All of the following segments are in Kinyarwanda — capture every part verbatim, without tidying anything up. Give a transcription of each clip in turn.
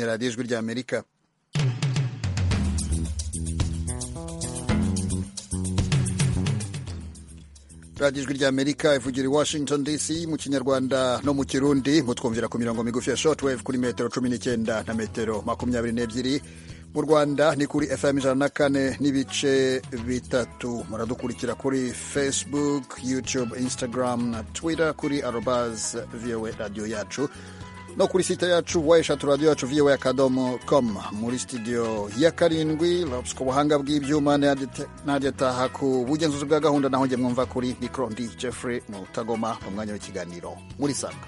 ni radiyo ijwi ry'Amerika. radiyo ijwi ry'Amerika ivugira i Washington D C mu kinyarwanda no mu kirundi, mutwumvira ku mirongo migufi ya shortwave kuri metero cumi n'icyenda na metero makumyabiri n'ebyiri. Mu Rwanda ni kuri F M ijana na kane n'ibice bitatu. Muradukurikira kuri Facebook, YouTube, Instagram na Twitter kuri arobaz V O A radio yacu, no kuri site yacu wa eshatu radio yacu V O A akadomo com. Muri studio ya karindwi Lobs ku buhanga bw'ibyuma Nadia Taha ku bugenzuzi bwa gahunda, naho njye mwumva kuri micro ndi Jeffrey Mutagoma mu mwanya w'ikiganiro muri Sanga.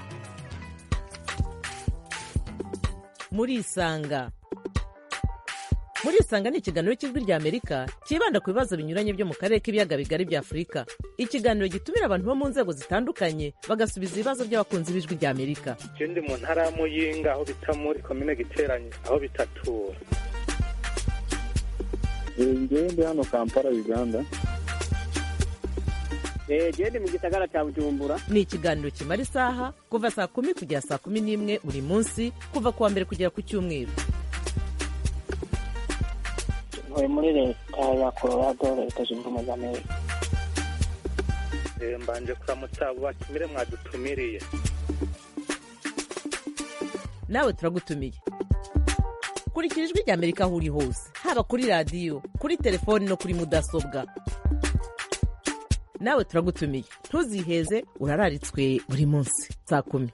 Muri Sanga Muri Sanga ni ikiganiro cy'ijwi ry'Amerika kibanda ku bibazo binyuranye byo mu karere k'ibiyaga bigari bya Afurika. Ikiganiro gitumira abantu bo mu nzego zitandukanye bagasubiza ibibazo by'abakunzi b'ijwi ry'Amerika. Ikindi mu ntara ya Muyinga aho bita muri komine Giteranye aho bitatura. Ngende hano Kampala Uganda. Eh gende mu gisagara cya Bujumbura. Ni ikiganiro kimara isaha kuva saa kumi kugera saa kumi n'imwe buri munsi, kuva kuwa mbere kugera ku cyumweru. Muri leta ya Colorado, leta zunze ubumwe za Amerika. Mbanje kuramutsa abo batumire mwadutumiriye. Nawe turagutumiye. Kurikira ijwi ry'Amerika aho uri hose, haba kuri radiyo, kuri telefoni no kuri mudasobwa. Nawe turagutumiye, ntuziheze, urararitswe buri munsi saa kumi.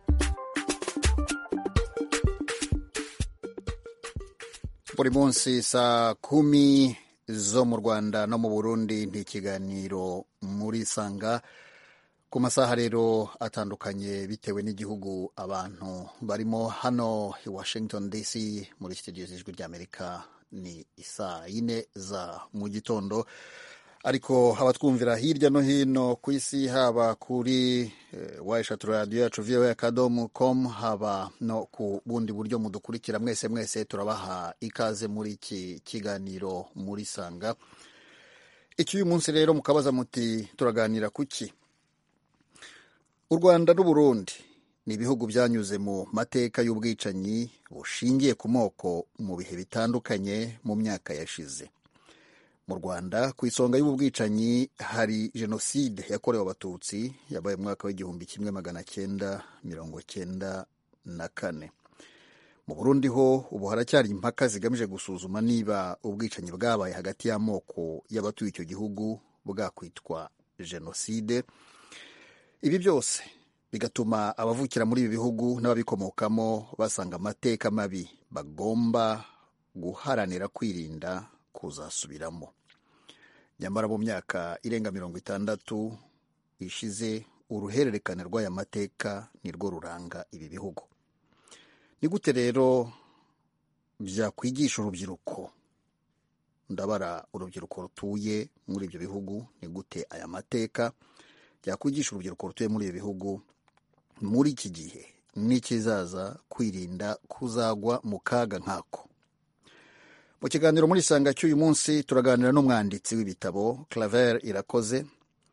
Buri munsi saa kumi zo mu Rwanda no mu Burundi ni ikiganiro muri Sanga, ku masaha rero atandukanye bitewe n'igihugu abantu barimo. Hano i Washington D C muri studio z'ijwi ry'Amerika ni isaa yine za mu gitondo, ariko abatwumvira hirya no hino ku isi, haba kuri eh, wa eshatu radio yacu V O A akadomo com, haba no ku bundi buryo mudukurikira, mwese mwese turabaha ikaze muri iki kiganiro muri Sanga. Iki uyu munsi rero mukabaza muti turaganira kuki? U Rwanda n'u Burundi ni ibihugu byanyuze mu mateka y'ubwicanyi bushingiye ku moko mu bihe bitandukanye mu myaka yashize. Mu Rwanda ku isonga y'ubu bwicanyi hari jenoside yakorewe Abatutsi yabaye mu mwaka w'igihumbi kimwe magana cyenda mirongo cyenda na kane. Mu Burundi ho ubu haracyari impaka zigamije gusuzuma niba ubwicanyi bwabaye hagati y'amoko y'abatuye icyo gihugu bwakwitwa jenoside. Ibi byose bigatuma abavukira muri ibi bihugu n'ababikomokamo basanga amateka mabi bagomba guharanira kwirinda kuzasubiramo. Nyamara mu myaka irenga mirongo itandatu ishize, uruhererekane rw'aya mateka nirwo ruranga ibi bihugu. Ni gute rero byakwigisha urubyiruko, ndabara urubyiruko rutuye muri ibyo bihugu, ni gute aya mateka byakwigisha urubyiruko rutuye muri ibi bihugu muri iki gihe n'ikizaza kwirinda kuzagwa mu kaga nkako? Mu kiganiro muri Sanga cy'uyu munsi turaganira n'umwanditsi w'ibitabo Claver Irakoze.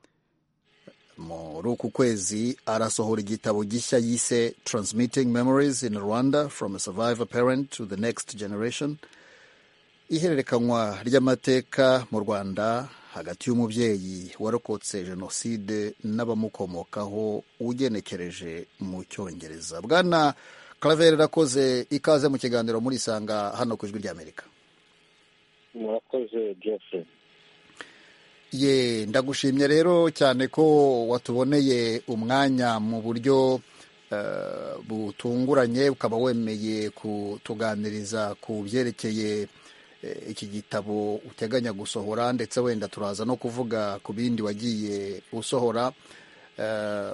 Muri uku kwezi arasohora igitabo gishya yise Transmitting Memories in Rwanda from a Survivor Parent to the Next Generation, ihererekanywa ry'amateka mu Rwanda hagati y'umubyeyi warokotse jenoside n'abamukomokaho, ugenekereje mu Cyongereza. Bwana Claver Irakoze, ikaze mu kiganiro muri Sanga hano ku ijwi ry'Amerika. Murakoze Jeffrey. Ye, ndagushimye rero cyane ko watuboneye umwanya mu buryo uh, butunguranye, ukaba wemeye kutuganiriza ku byerekeye uh, iki gitabo uteganya gusohora, ndetse wenda turaza no kuvuga ku bindi wagiye usohora. Uh,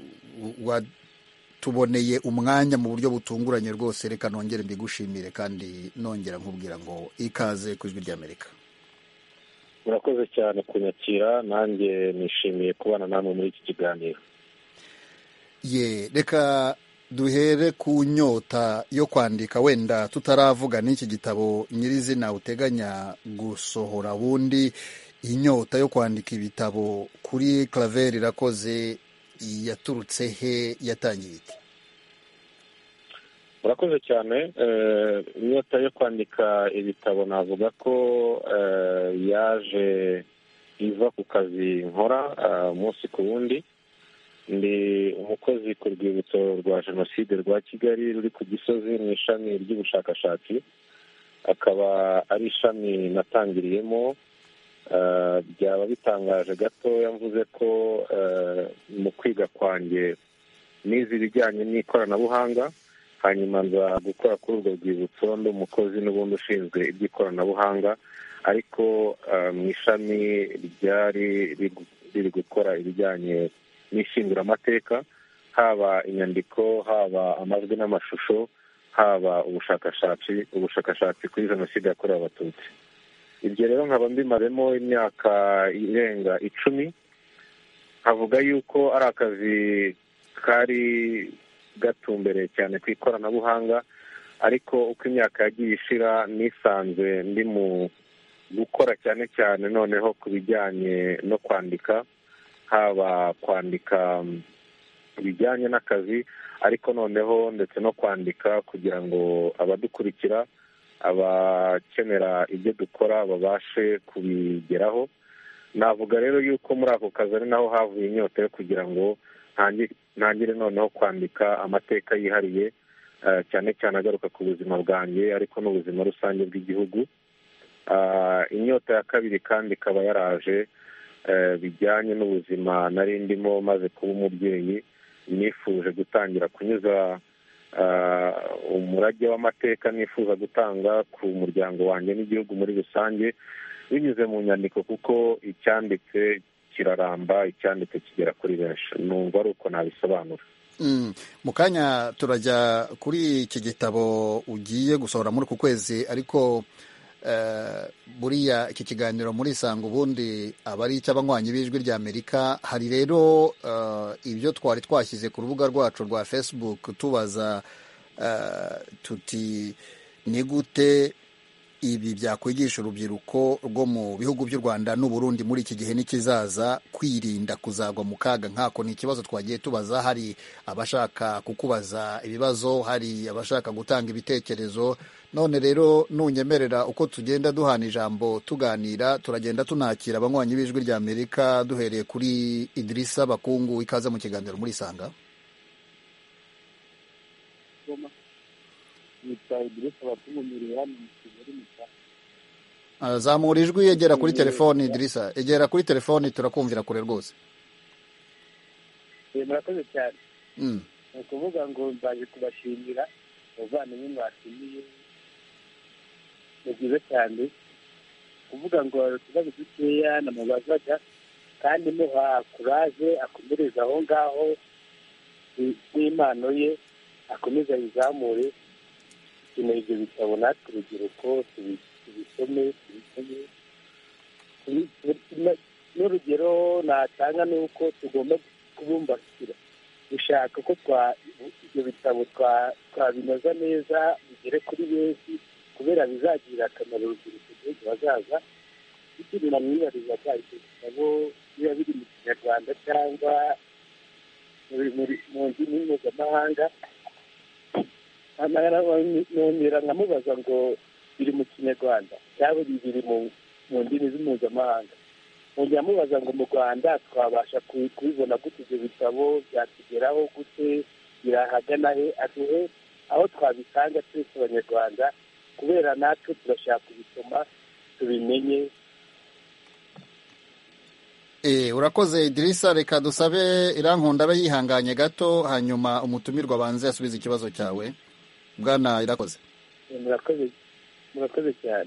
watuboneye umwanya mu buryo butunguranye rwose, reka nongere mbigushimire kandi nongera nkubwira ngo ikaze ku ijwi ry'Amerika. Murakoze cyane kunyakira, nanjye nishimiye kubana namwe muri iki kiganiro. Ye, reka duhere ku nyota yo kwandika, wenda tutaravuga n'iki gitabo nyirizina uteganya gusohora. Bundi inyota yo kwandika ibitabo kuri Claver Irakoze yaturutse he, yatangiye ite? murakoze cyane. Inyota yo kwandika ibitabo navuga ko yaje iva ku kazi nkora umunsi ku wundi. Ndi umukozi ku rwibutso rwa jenoside rwa Kigali ruri ku Gisozi mu ishami ry'ubushakashatsi, akaba ari ishami natangiriyemo. Byaba bitangaje gatoya mvuze ko mu kwiga kwanjye nize ibijyanye n'ikoranabuhanga, hanyuma nza gukora kuri urwo rwibutso ndi umukozi n'ubundi ushinzwe iby'ikoranabuhanga, ariko mu ishami ryari riri gukora ibijyanye n'ishinguramateka, haba inyandiko, haba amajwi n'amashusho, haba ubushakashatsi ubushakashatsi kuri jenoside yakorewe abatutsi. Ibyo rero nkaba mbimazemo imyaka irenga icumi. Havuga yuko ari akazi kari gatumbereye cyane ku ikoranabuhanga, ariko uko imyaka yagiye ishira nisanze ndi mu gukora cyane cyane noneho ku bijyanye no kwandika, haba kwandika ibijyanye n'akazi, ariko noneho ndetse no kwandika kugira ngo abadukurikira, abakenera ibyo dukora babashe kubigeraho. Navuga rero yuko muri ako kazi ari naho havuye inyota yo kugira ngo ntangire noneho kwandika amateka yihariye, cyane cyane agaruka ku buzima bwanjye ariko n'ubuzima rusange bw'igihugu. Inyota ya kabiri kandi ikaba yaraje bijyanye n'ubuzima nari ndimo maze kuba umubyeyi. Nifuje gutangira kunyuza umurage w'amateka nifuza gutanga ku muryango wanjye n'igihugu muri rusange binyuze mu nyandiko, kuko icyanditse kiraramba, icyanditse kigera kuri benshi. Numva ari uko nabisobanura. Mu kanya turajya kuri iki gitabo ugiye gusohora muri uku kwezi, ariko buriya iki kiganiro muri Isanga ubundi aba ari icy'abanywanyi b'Ijwi ry'Amerika. Hari rero ibyo twari twashyize ku rubuga rwacu rwa Facebook tubaza tuti ni gute ibi byakwigisha urubyiruko rwo mu bihugu by'u Rwanda n'u Burundi muri iki gihe n'ikizaza kwirinda kuzagwa mu kaga nkako. Ni ikibazo twagiye tubaza, hari abashaka kukubaza ibibazo, hari abashaka gutanga ibitekerezo. None rero nunyemerera uko tugenda duhana ijambo tuganira, turagenda tunakira abanywanyi b'Ijwi ry'Amerika, duhereye kuri Idrissa Bakungu. Ikaze mu kiganiro muri Isanga. Zamura ijwi, egera kuri telefoni. Idrissa, egera kuri telefoni, turakumvira kure rwose. Murakoze cyane. Ni ukuvuga ngo mbaje kubashimira ubuvandimwe mwashimiye, ni byiza cyane. Kuvuga ngo utubazo dukeya namubazaga, kandi muha kuraje akomereza aho ngaho n'impano ye, akomeza ayizamure. Dukeneye ibyo bitabo natwe urubyiruko tubisome tubisome. N'urugero natanga ni uko tugomba kubumbatira, dushaka ko ibyo bitabo twabinoza neza bigere kuri benshi, kubera bizagirira akamaro urubyiruko rw'ejo hazaza. Ikindi namwibariza ko ibyo bitabo biba biri mu Kinyarwanda cyangwa mu ndimi mpuzamahanga. Nongera nkamubaza ngo biri mu Kinyarwanda cyangwa biri mu ndimi mpuzamahanga. Nongera amubaza ngo mu Rwanda twabasha kubibona gute, ibyo bitabo byatugeraho gute, birahagana he, aduhe aho twabisanga twese Abanyarwanda, kubera natwe turashaka kubisoma tubimenye. Eh, urakoze Idrissa. Reka dusabe Irankunda abe yihanganye gato, hanyuma umutumirwa abanze asubiza ikibazo cyawe. Bwana Irakoze. Murakoze murakoze cyane.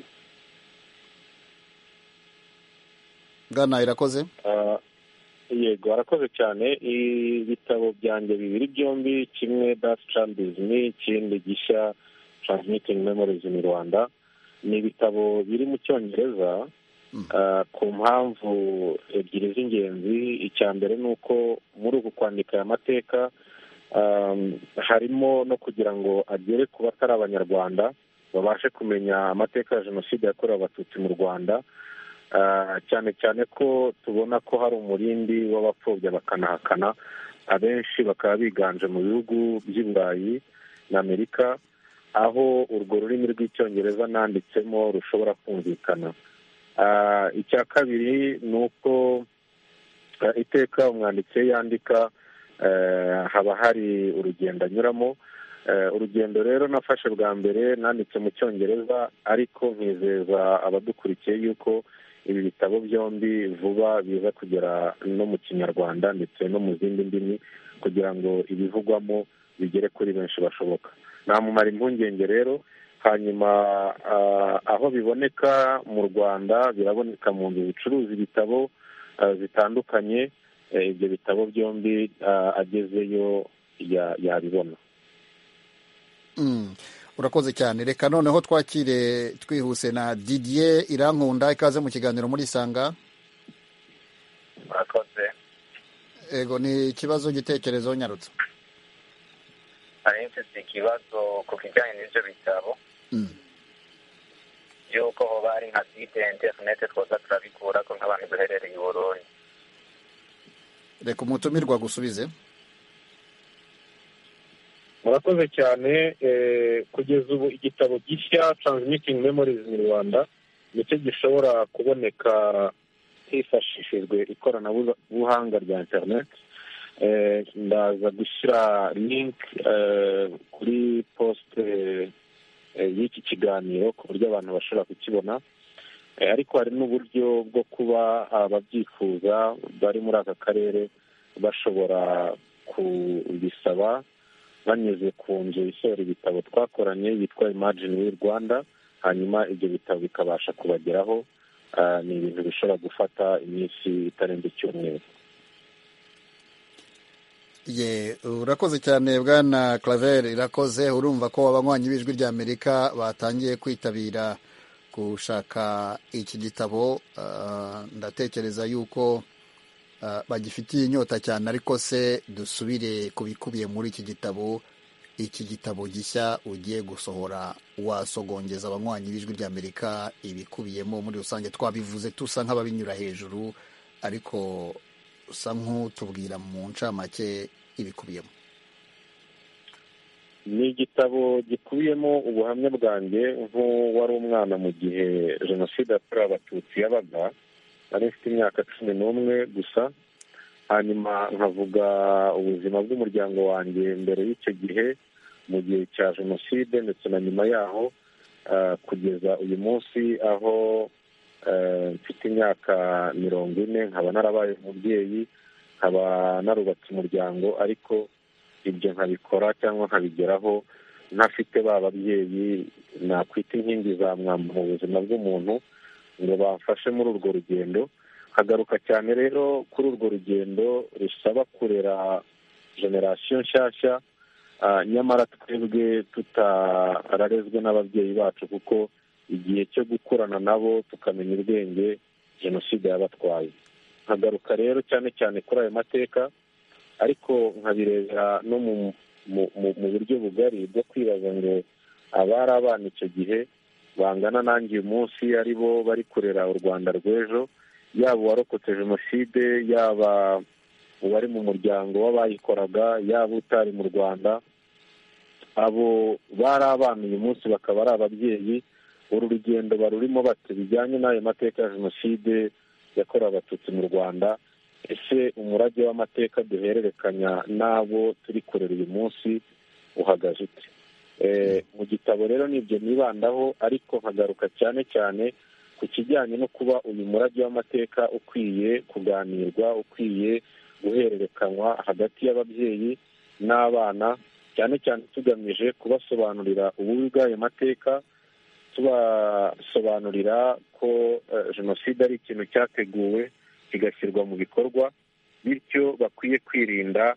Bwana Irakoze. Yego, arakoze cyane. Ibitabo byanjye bibiri byombi, kimwe Das Child is Me, ikindi gishya Transmitting Memories in Rwanda, ni ibitabo biri mu Cyongereza ku mpamvu ebyiri z'ingenzi. Icya mbere ni uko muri uku kwandika aya mateka harimo no kugira ngo agere ku batari Abanyarwanda, babashe kumenya amateka ya jenoside yakorewe abatutsi mu Rwanda, cyane cyane ko tubona ko hari umurindi w'abapfobya bakanahakana, abenshi bakaba biganje mu bihugu by'i Burayi na Amerika. aho urwo rurimi rw'icyongereza nanditsemo rushobora kumvikana. Icya kabiri ni uko iteka umwanditsi yandika haba hari urugendo anyuramo. Urugendo rero nafashe bwa mbere nanditse mu cyongereza, ariko nkizeza abadukurikiye yuko ibi bitabo byombi vuba biza kugera no mu kinyarwanda ndetse no mu zindi ndimi, kugira ngo ibivugwamo bigere kuri benshi bashoboka. Namumara impungenge rero. Hanyuma aho biboneka mu Rwanda biraboneka mu nzu zicuruza ibitabo zitandukanye. Ibyo bitabo byombi agezeyo yabibona. Urakoze cyane. Reka noneho twakire twihuse na Didier Irankunda, ikaze mu kiganiro muri Isanga. Urakoze. Ego, ni ikibazo gitekerezo nyarutse. Hari mfite ikibazo ku kijyanye n'ibyo bitabo. Yuko hoba hari nka site interineti twoza turabikura ko nk'abantu duherereye i Burundi. Reka umutumirwa gusubize. Murakoze cyane. Kugeza ubu igitabo gishya Transmitting Memories mu Rwanda nicyo gishobora kuboneka hifashishijwe ikoranabuhanga rya internet. Ndaza gushyira link kuri poste y'iki kiganiro ku buryo abantu bashobora kukibona, ariko hari n'uburyo bwo kuba ababyifuza bari muri aka karere bashobora kubisaba banyuze ku nzu isohora ibitabo twakoranye yitwa Imagine We Rwanda, hanyuma ibyo bitabo bikabasha kubageraho. Ni ibintu bishobora gufata iminsi itarenze icyumweru. Ye, urakoze cyane bwana Claver Irakoze. Urumva ko abanywanyi b'Ijwi rya Amerika batangiye kwitabira gushaka iki gitabo. Uh, ndatekereza yuko uh, bagifitiye inyota cyane, ariko se dusubire kubikubiye muri iki gitabo. Iki gitabo gishya ugiye gusohora, wasogongeza abanywanyi b'Ijwi rya Amerika ibikubiyemo muri rusange? Twabivuze tusa nk'ababinyura hejuru, ariko usa nk'utubwira mu ncamake ibikubiyemo. Ni igitabo gikubiyemo ubuhamya bwanjye nk'uwari umwana mu gihe Jenoside yakorewe Abatutsi yabaga. Nari mfite imyaka cumi n'umwe gusa. Hanyuma nkavuga ubuzima bw'umuryango wanjye mbere y'icyo gihe, mu gihe cya Jenoside ndetse na nyuma yaho, kugeza uyu munsi aho mfite imyaka mirongo ine, nkaba narabaye umubyeyi, nkaba narubatse umuryango, ariko ibyo nkabikora cyangwa nkabigeraho ntafite ba babyeyi nakwita inkingi za mwamba mu buzima bw'umuntu ngo bamfashe muri urwo rugendo. Hagaruka cyane rero kuri urwo rugendo rusaba kurera generasiyo nshyashya, nyamara twebwe tutararezwe n'ababyeyi bacu, kuko igihe cyo gukurana nabo tukamenya ubwenge Jenoside yabatwaye. Nkagaruka rero cyane cyane kuri ayo mateka, ariko nkabirebera no mu buryo bugari bwo kwibaza ngo abari abana icyo gihe bangana nanjye uyu munsi ari bo bari kurera u Rwanda rw'ejo, yaba uwarokotse Jenoside, yaba uwari mu muryango w'abayikoraga, yaba utari mu Rwanda, abo bari abana uyu munsi bakaba ari ababyeyi. Uru rugendo barurimo bate bijyanye n'ayo mateka ya Jenoside yakorewe Abatutsi mu Rwanda? Ese umurage w'amateka duhererekanya n'abo turi kurera uyu munsi uhagaze ute? Mu gitabo rero nibyo nibandaho, ariko nkagaruka cyane cyane ku kijyanye no kuba uyu murage w'amateka ukwiye kuganirwa, ukwiye guhererekanywa hagati y'ababyeyi n'abana, cyane cyane tugamije kubasobanurira ububi bw'ayo mateka, tubasobanurira ko Jenoside ari ikintu cyateguwe kigashyirwa mu bikorwa, bityo bakwiye kwirinda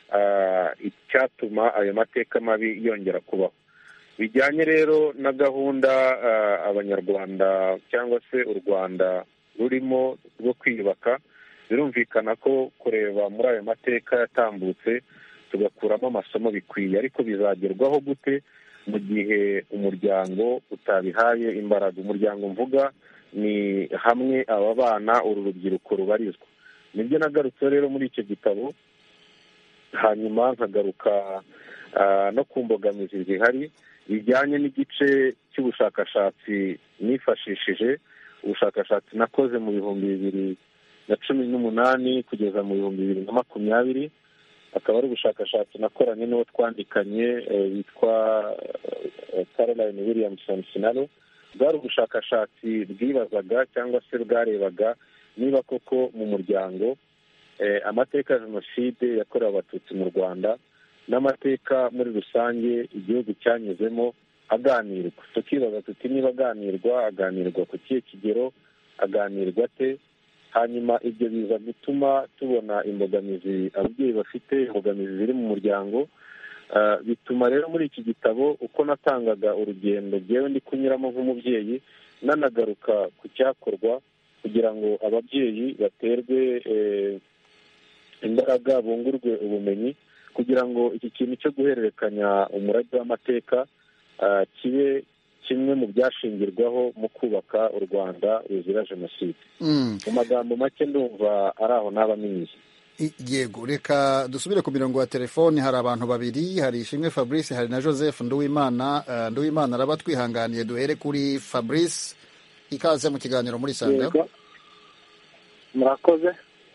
icyatuma ayo mateka mabi yongera kubaho. Bijyanye rero na gahunda abanyarwanda cyangwa se u Rwanda rurimo rwo kwiyubaka, birumvikana ko kureba muri ayo mateka yatambutse tugakuramo amasomo bikwiye, ariko bizagerwaho gute mu gihe umuryango utabihaye imbaraga? Umuryango mvuga ni hamwe aba bana, uru rubyiruko rubarizwa. Nibyo nagarutse rero muri icyo gitabo, hanyuma nkagaruka no ku mbogamizi zihari. bijyanye n'igice cy'ubushakashatsi nifashishije, ubushakashatsi nakoze mu bihumbi bibiri na cumi n'umunani kugeza mu bihumbi bibiri na makumyabiri, akaba ari ubushakashatsi nakoranye n'uwo twandikanye witwa Caroline Williamson Sinaro. Bwari ubushakashatsi bwibazaga cyangwa se bwarebaga niba koko mu muryango amateka ya jenoside yakorewe abatutsi mu Rwanda n'amateka muri rusange igihugu cyanyuzemo aganirwa. Tukibaza tuti niba aganirwa, aganirwa ku kihe kigero, aganirwa te? Hanyuma ibyo biza gutuma tubona imbogamizi ababyeyi bafite, imbogamizi ziri mu muryango. Bituma rero muri iki gitabo uko natangaga urugendo ngewe ndi kunyuramo nk'umubyeyi, nanagaruka ku cyakorwa kugira ngo ababyeyi baterwe imbaraga, bungurwe ubumenyi, kugira ngo iki kintu cyo guhererekanya umurage w'amateka kibe kimwe mu byashingirwaho mu kubaka u Rwanda ruzira jenoside. Mu magambo make ndumva ari aho n'abamenye. Yego, reka dusubire ku mirongo ya telefoni. Hari abantu babiri, hari Ishimwe Fabrice, hari na Joseph Nduwimana. Uh, Nduwimana araba twihanganiye, duhere kuri Fabrice. Ikaze mu kiganiro muri Sanga. Murakoze.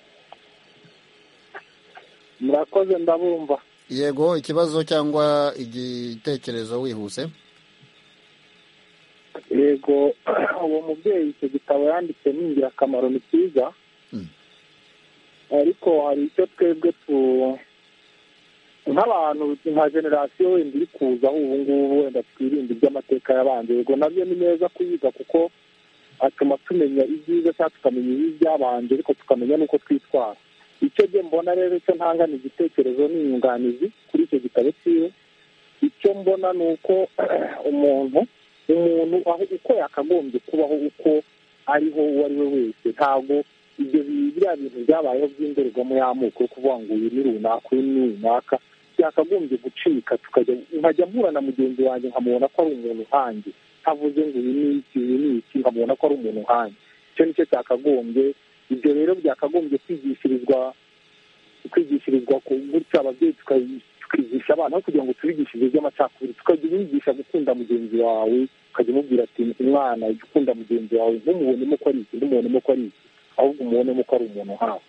Murakoze ndabumva. Yego, ikibazo cyangwa igitekerezo wihuse? Yego, uwo mubyeyi icyo gitabo yanditse ni ingirakamaro, ni cyiza. Ariko hari icyo twebwe tu nk'abantu nka generasiyo wenda iri kuzaho ubu ngubu wenda twirinda iby'amateka y'abandi. Yego nabyo ni neza kuyiga kuko atuma tumenya ibyiza cyangwa tukamenya ibibi by'abandi, ariko tukamenya n'uko twitwara. Icyo byo mbona rero icyo ntanga ni igitekerezo n'inyunganizi kuri icyo gitabo cyiwe. Icyo mbona ni uko umuntu umuntu aho uko yakagombye kubaho uko ariho uwo ari we wese, ntabwo ibyo biriya bintu byabayeho by'indorerwamo y'amoko yo kuvuga ngo uyu ni runaka uyu ni runaka byakagombye gucika, tukajya nkajya mpura na mugenzi wanjye nkamubona ko ari umuntu nkanjye, ntavuze ngo uyu ni iki uyu ni iki, nkamubona ko ari umuntu nkanjye. Icyo nicyo cyakagombye. Ibyo rero byakagombye kwigishirizwa kwigishirizwa ku gutya ababyeyi tukigisha abana aho kugira ngo tubigishije iby'amacakubiri, tukajya ubigisha gukunda mugenzi wawe, ukajya umubwira ati umwana ujya ukunda mugenzi wawe, ntumubonemo ko ari iki, ntumubonemo ko ari iki, ahubwo umubonemo ko ari umuntu nkawe.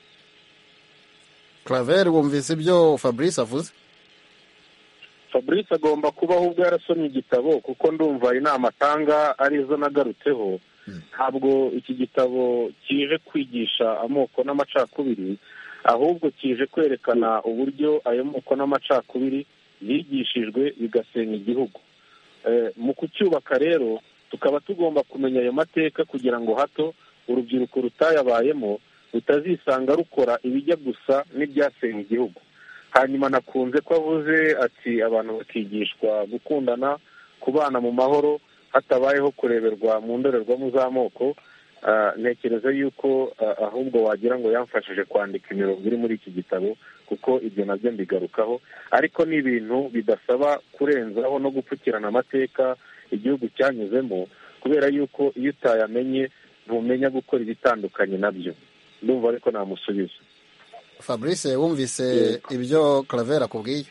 Claver, wumvise ibyo Fabrice avuze? Fabrice agomba kubaho ubwo yarasomye igitabo, kuko ndumva inama atanga arizo nagarutseho. Ntabwo iki gitabo kije kwigisha amoko n'amacakubiri, ahubwo kije kwerekana uburyo ayo moko n'amacakubiri yigishijwe bigasenya igihugu. Mu kucyubaka rero tukaba tugomba kumenya ayo mateka kugira ngo hato urubyiruko rutayabayemo rutazisanga rukora ibijya gusa n'ibyasenya igihugu. Hanyuma nakunze ko avuze ati abantu bakigishwa gukundana, kubana mu mahoro, hatabayeho kureberwa mu ndorerwamo z'amoko. Ntekereza yuko ahubwo wagira ngo yamfashije kwandika imirongo iri muri iki gitabo, kuko ibyo nabyo mbigarukaho. Ariko ni ibintu bidasaba kurenzaho no gupfukirana amateka igihugu cyanyuzemo, kubera yuko iyo utayamenye ntumenya gukora ibitandukanye nabyo. Ndumva ariko namusubiza. Fabrice, wumvise ibyo Claver akubwiye?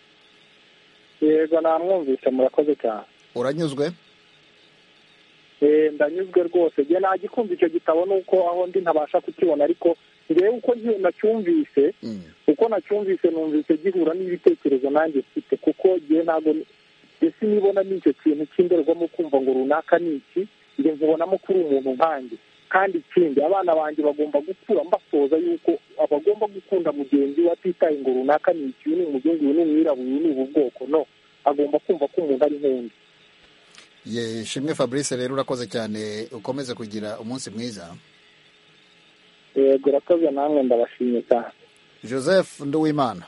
Yego, namwumvise. Murakoze cyane. Uranyuzwe? Eh, ndanyuzwe rwose. Je nagikumva icyo gitabo nuko aho ndi ntabasha kukibona, ariko ngewe uko nacyumvise mm. uko nacyumvise numvise gihura n'ibitekerezo nanjye mfite, kuko je ntago ese nibona n'icyo kintu cy'indorerwamo kumva ngo runaka ni iki, nge nkubonamo kuri umuntu nkanjye. Kandi ikindi, abana banjye bagomba gukura mbasoza yuko abagomba gukunda mugenzi we atitaye ngo runaka ni iki, ni umuzungu, ni umwirabura, ni ubu bwoko. No, agomba kumva ko umuntu ari nk'undi. Ye Shimwe Fabrice, rero urakoze cyane, ukomeze kugira umunsi mwiza. Yego, urakoze namwe, ndabashimye cyane. Joseph Nduwimana.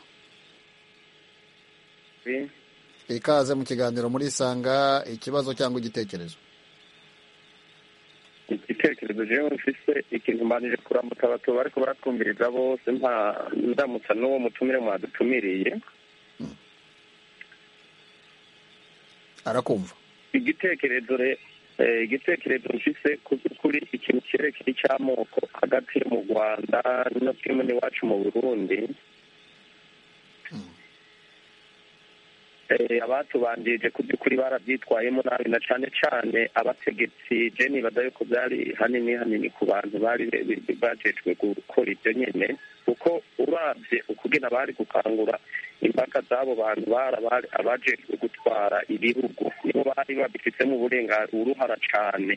Oui. Ikaze mu kiganiro muri Sanga. Ikibazo cyangwa igitekerezo? Igitekerezo jewe mfise ikintu mbanije kuramutsa abato bariko baratwumviriza bose, mpa ndamutsa n'uwo mutumire mwadutumiriye. Hmm. Arakumva. Igitekerezo re igitekerezo mfise kuri ikintu cyerekeye cy'amoko hagati mu Rwanda no kimwe n'iwacu mu Burundi. abatubanjirije ku by'ukuri barabyitwayemo nabi, na cyane cyane abategetsi je nibaza yuko byari hanini hanini ku bantu bari bajejwe gukora ibyo nyine, kuko urabye ukugena bari gukangura imbaga z'abo bantu bari abajejwe gutwara ibihugu, nibo bari babifitemo uburenganzira uruhara cyane.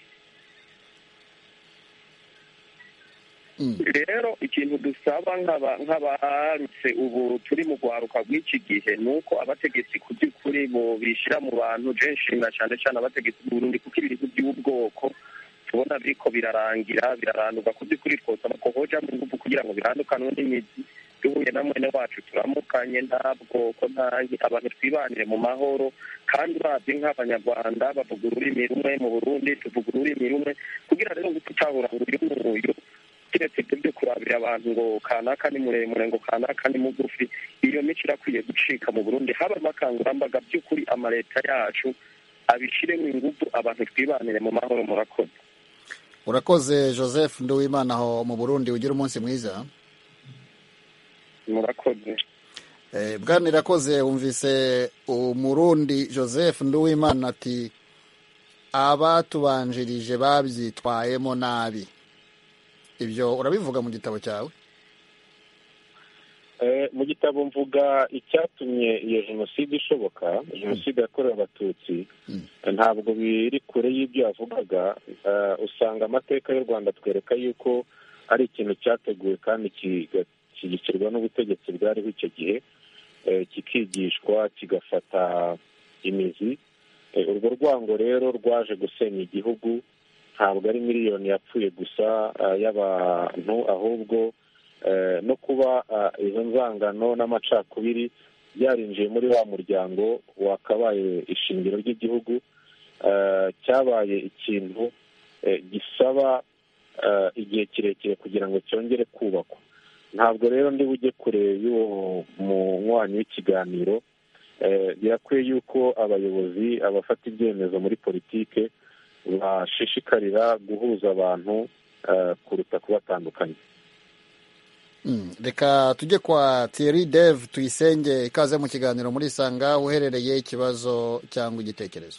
Rero ikintu dusaba nk'abarutse ubu turi mu rwaruka rw'iki gihe ni uko abategetsi ku by'ukuri bo bishyira mu bantu benshi, na cyane cyane abategetsi b'Uburundi, kuko ibintu by'ubwoko tubona biriko birarangira biraranduka. Ku by'ukuri twosaba ko hoja mu nguvu kugira ngo birandukanwe n'imizi, duhuye na mwene wacu turamukanye, nta bwoko ntangi, abantu twibanire mu mahoro. Kandi uravye nk'abanyarwanda bavuga ururimi rumwe, mu Burundi tuvuga ururimi rumwe, kugira rero ngo tutahura ngo uyu n'uyu kiretse ibyo kurabira abantu ngo kanaka ni muremure ngo kanaka ni mugufi. Iyo mico irakwiye gucika mu Burundi, haba amakangurambaga by'ukuri amaleta yacu abishiremo ingufu, abantu twibanire mu mahoro. Murakoze. Urakoze Joseph Nduwimana aho mu Burundi, ugira umunsi mwiza. Murakoze. Eh, bwana irakoze, wumvise umurundi Joseph Nduwimana ati abatubanjirije babyitwayemo nabi. Ibyo urabivuga mu gitabo cyawe? mu gitabo mvuga icyatumye iyo jenoside ishoboka, jenoside yakorewe abatutsi. Ntabwo biri kure y'ibyo yavugaga. Usanga amateka y'u Rwanda twereka yuko ari ikintu cyateguwe kandi kigashyigikirwa n'ubutegetsi bwariho icyo gihe, kikigishwa kigafata imizi. Urwo rwango rero rwaje gusenya igihugu. Ntabwo ari miliyoni yapfuye gusa y'abantu, ahubwo no kuba izo nzangano n'amacakubiri byarinjiye muri wa muryango wakabaye ishingiro ry'igihugu, cyabaye ikintu gisaba igihe kirekire kugira ngo cyongere kubakwa. Ntabwo rero ndi bujye kure y'uwo munywanyi w'ikiganiro. Birakwiye yuko abayobozi, abafata ibyemezo muri politike bashishikarira guhuza abantu kuruta kubatandukanya. Reka tujye kwa Thierry Dave Tuyisenge, ikaze mu kiganiro muri Sanga. Uherereye ikibazo cyangwa igitekerezo?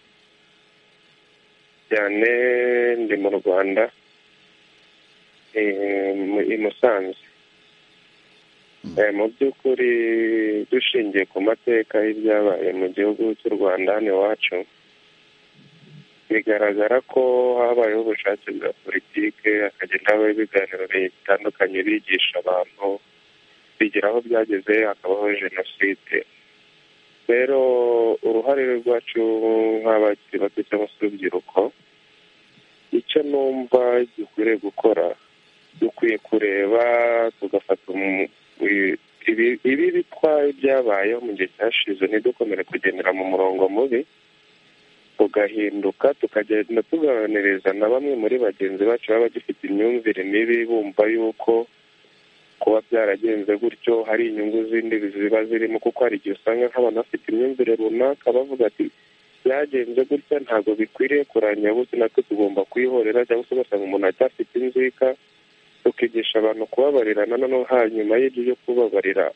Cyane ndi mu Rwanda, i Musanze. Mu by'ukuri dushingiye ku mateka y'ibyabaye mu gihugu cy'u Rwanda hano iwacu, bigaragara ko habayeho ubushake bwa politike, hakagenda habaho ibiganiro bitandukanye bigisha abantu, bigira aho byageze hakabaho jenoside. Rero uruhare rwacu nk'abakiri bato cyangwa se urubyiruko, icyo numva dukwiriye gukora, dukwiye kureba tugafata ibi bitwaye byabayeho mu gihe cyashize, ntidukomere kugendera mu murongo mubi, tugahinduka tukagenda tuganiriza na bamwe muri bagenzi bacu baba bagifite imyumvire mibi, bumva yuko kuba byaragenze gutyo hari inyungu zindi ziba zirimo, kuko hari igihe usanga nk'abantu bafite imyumvire runaka bavuga ati byagenze gutya ntabwo bikwiriye kurangira, gusa natwe tugomba kwihorera, cyangwa se ugasanga umuntu acyafite inzika. Tukigisha abantu kubabarirana, noneho hanyuma y'ibyo byo kubabarira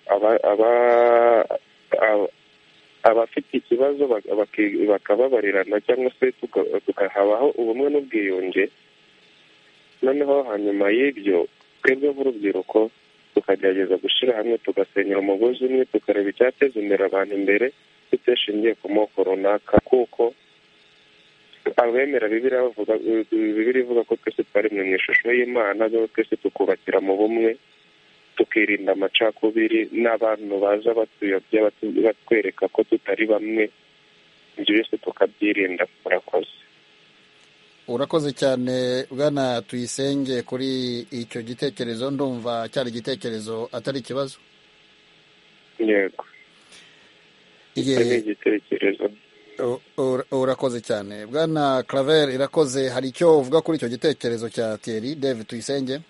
abafite ikibazo bakababarirana, cyangwa se tukahabaho ubumwe n'ubwiyunge. Noneho hanyuma y'ibyo twebwe nk'urubyiruko tukagerageza gushyira hamwe, tugasenyera umugozi umwe, tukareba icyateza imbere abantu imbere tutashingiye ku moko runaka, kuko abemera Bibiliya bavuga, Bibiliya ivuga ko twese twaremwe mu ishusho y'Imana, twese tukubakira mu bumwe, tukirinda amacakubiri n'abantu baza batuyobya batwereka ko tutari bamwe. Ibyo byose tukabyirinda. Murakoze. Urakoze cyane bwana Tuyisenge kuri icyo gitekerezo. Ndumva cyari igitekerezo atari ikibazo. Yego, ni igitekerezo. Urakoze cyane bwana Claver. Irakoze, hari icyo uvuga kuri icyo gitekerezo cya Thierry Dave Tuyisenge?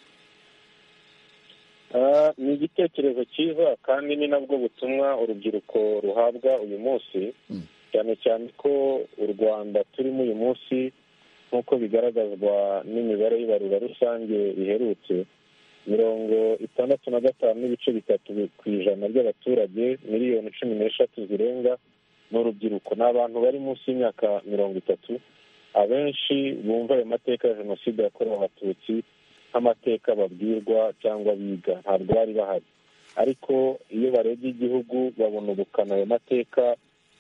Ni igitekerezo cyiza kandi ni nabwo butumwa urubyiruko ruhabwa uyu munsi, cyane cyane ko u Rwanda turimo uyu munsi, nk'uko bigaragazwa n'imibare y'ibarura rusange iherutse, mirongo itandatu na gatanu n'ibice bitatu ku ijana by'abaturage, miliyoni cumi n'eshatu zirenga, ni urubyiruko, ni abantu bari munsi y'imyaka mirongo itatu. Abenshi bumva ayo mateka ya jenoside yakorewe abatutsi nk'amateka babwirwa cyangwa biga, ntabwo bari bahari. Ariko iyo barebye igihugu babona ubukana ayo mateka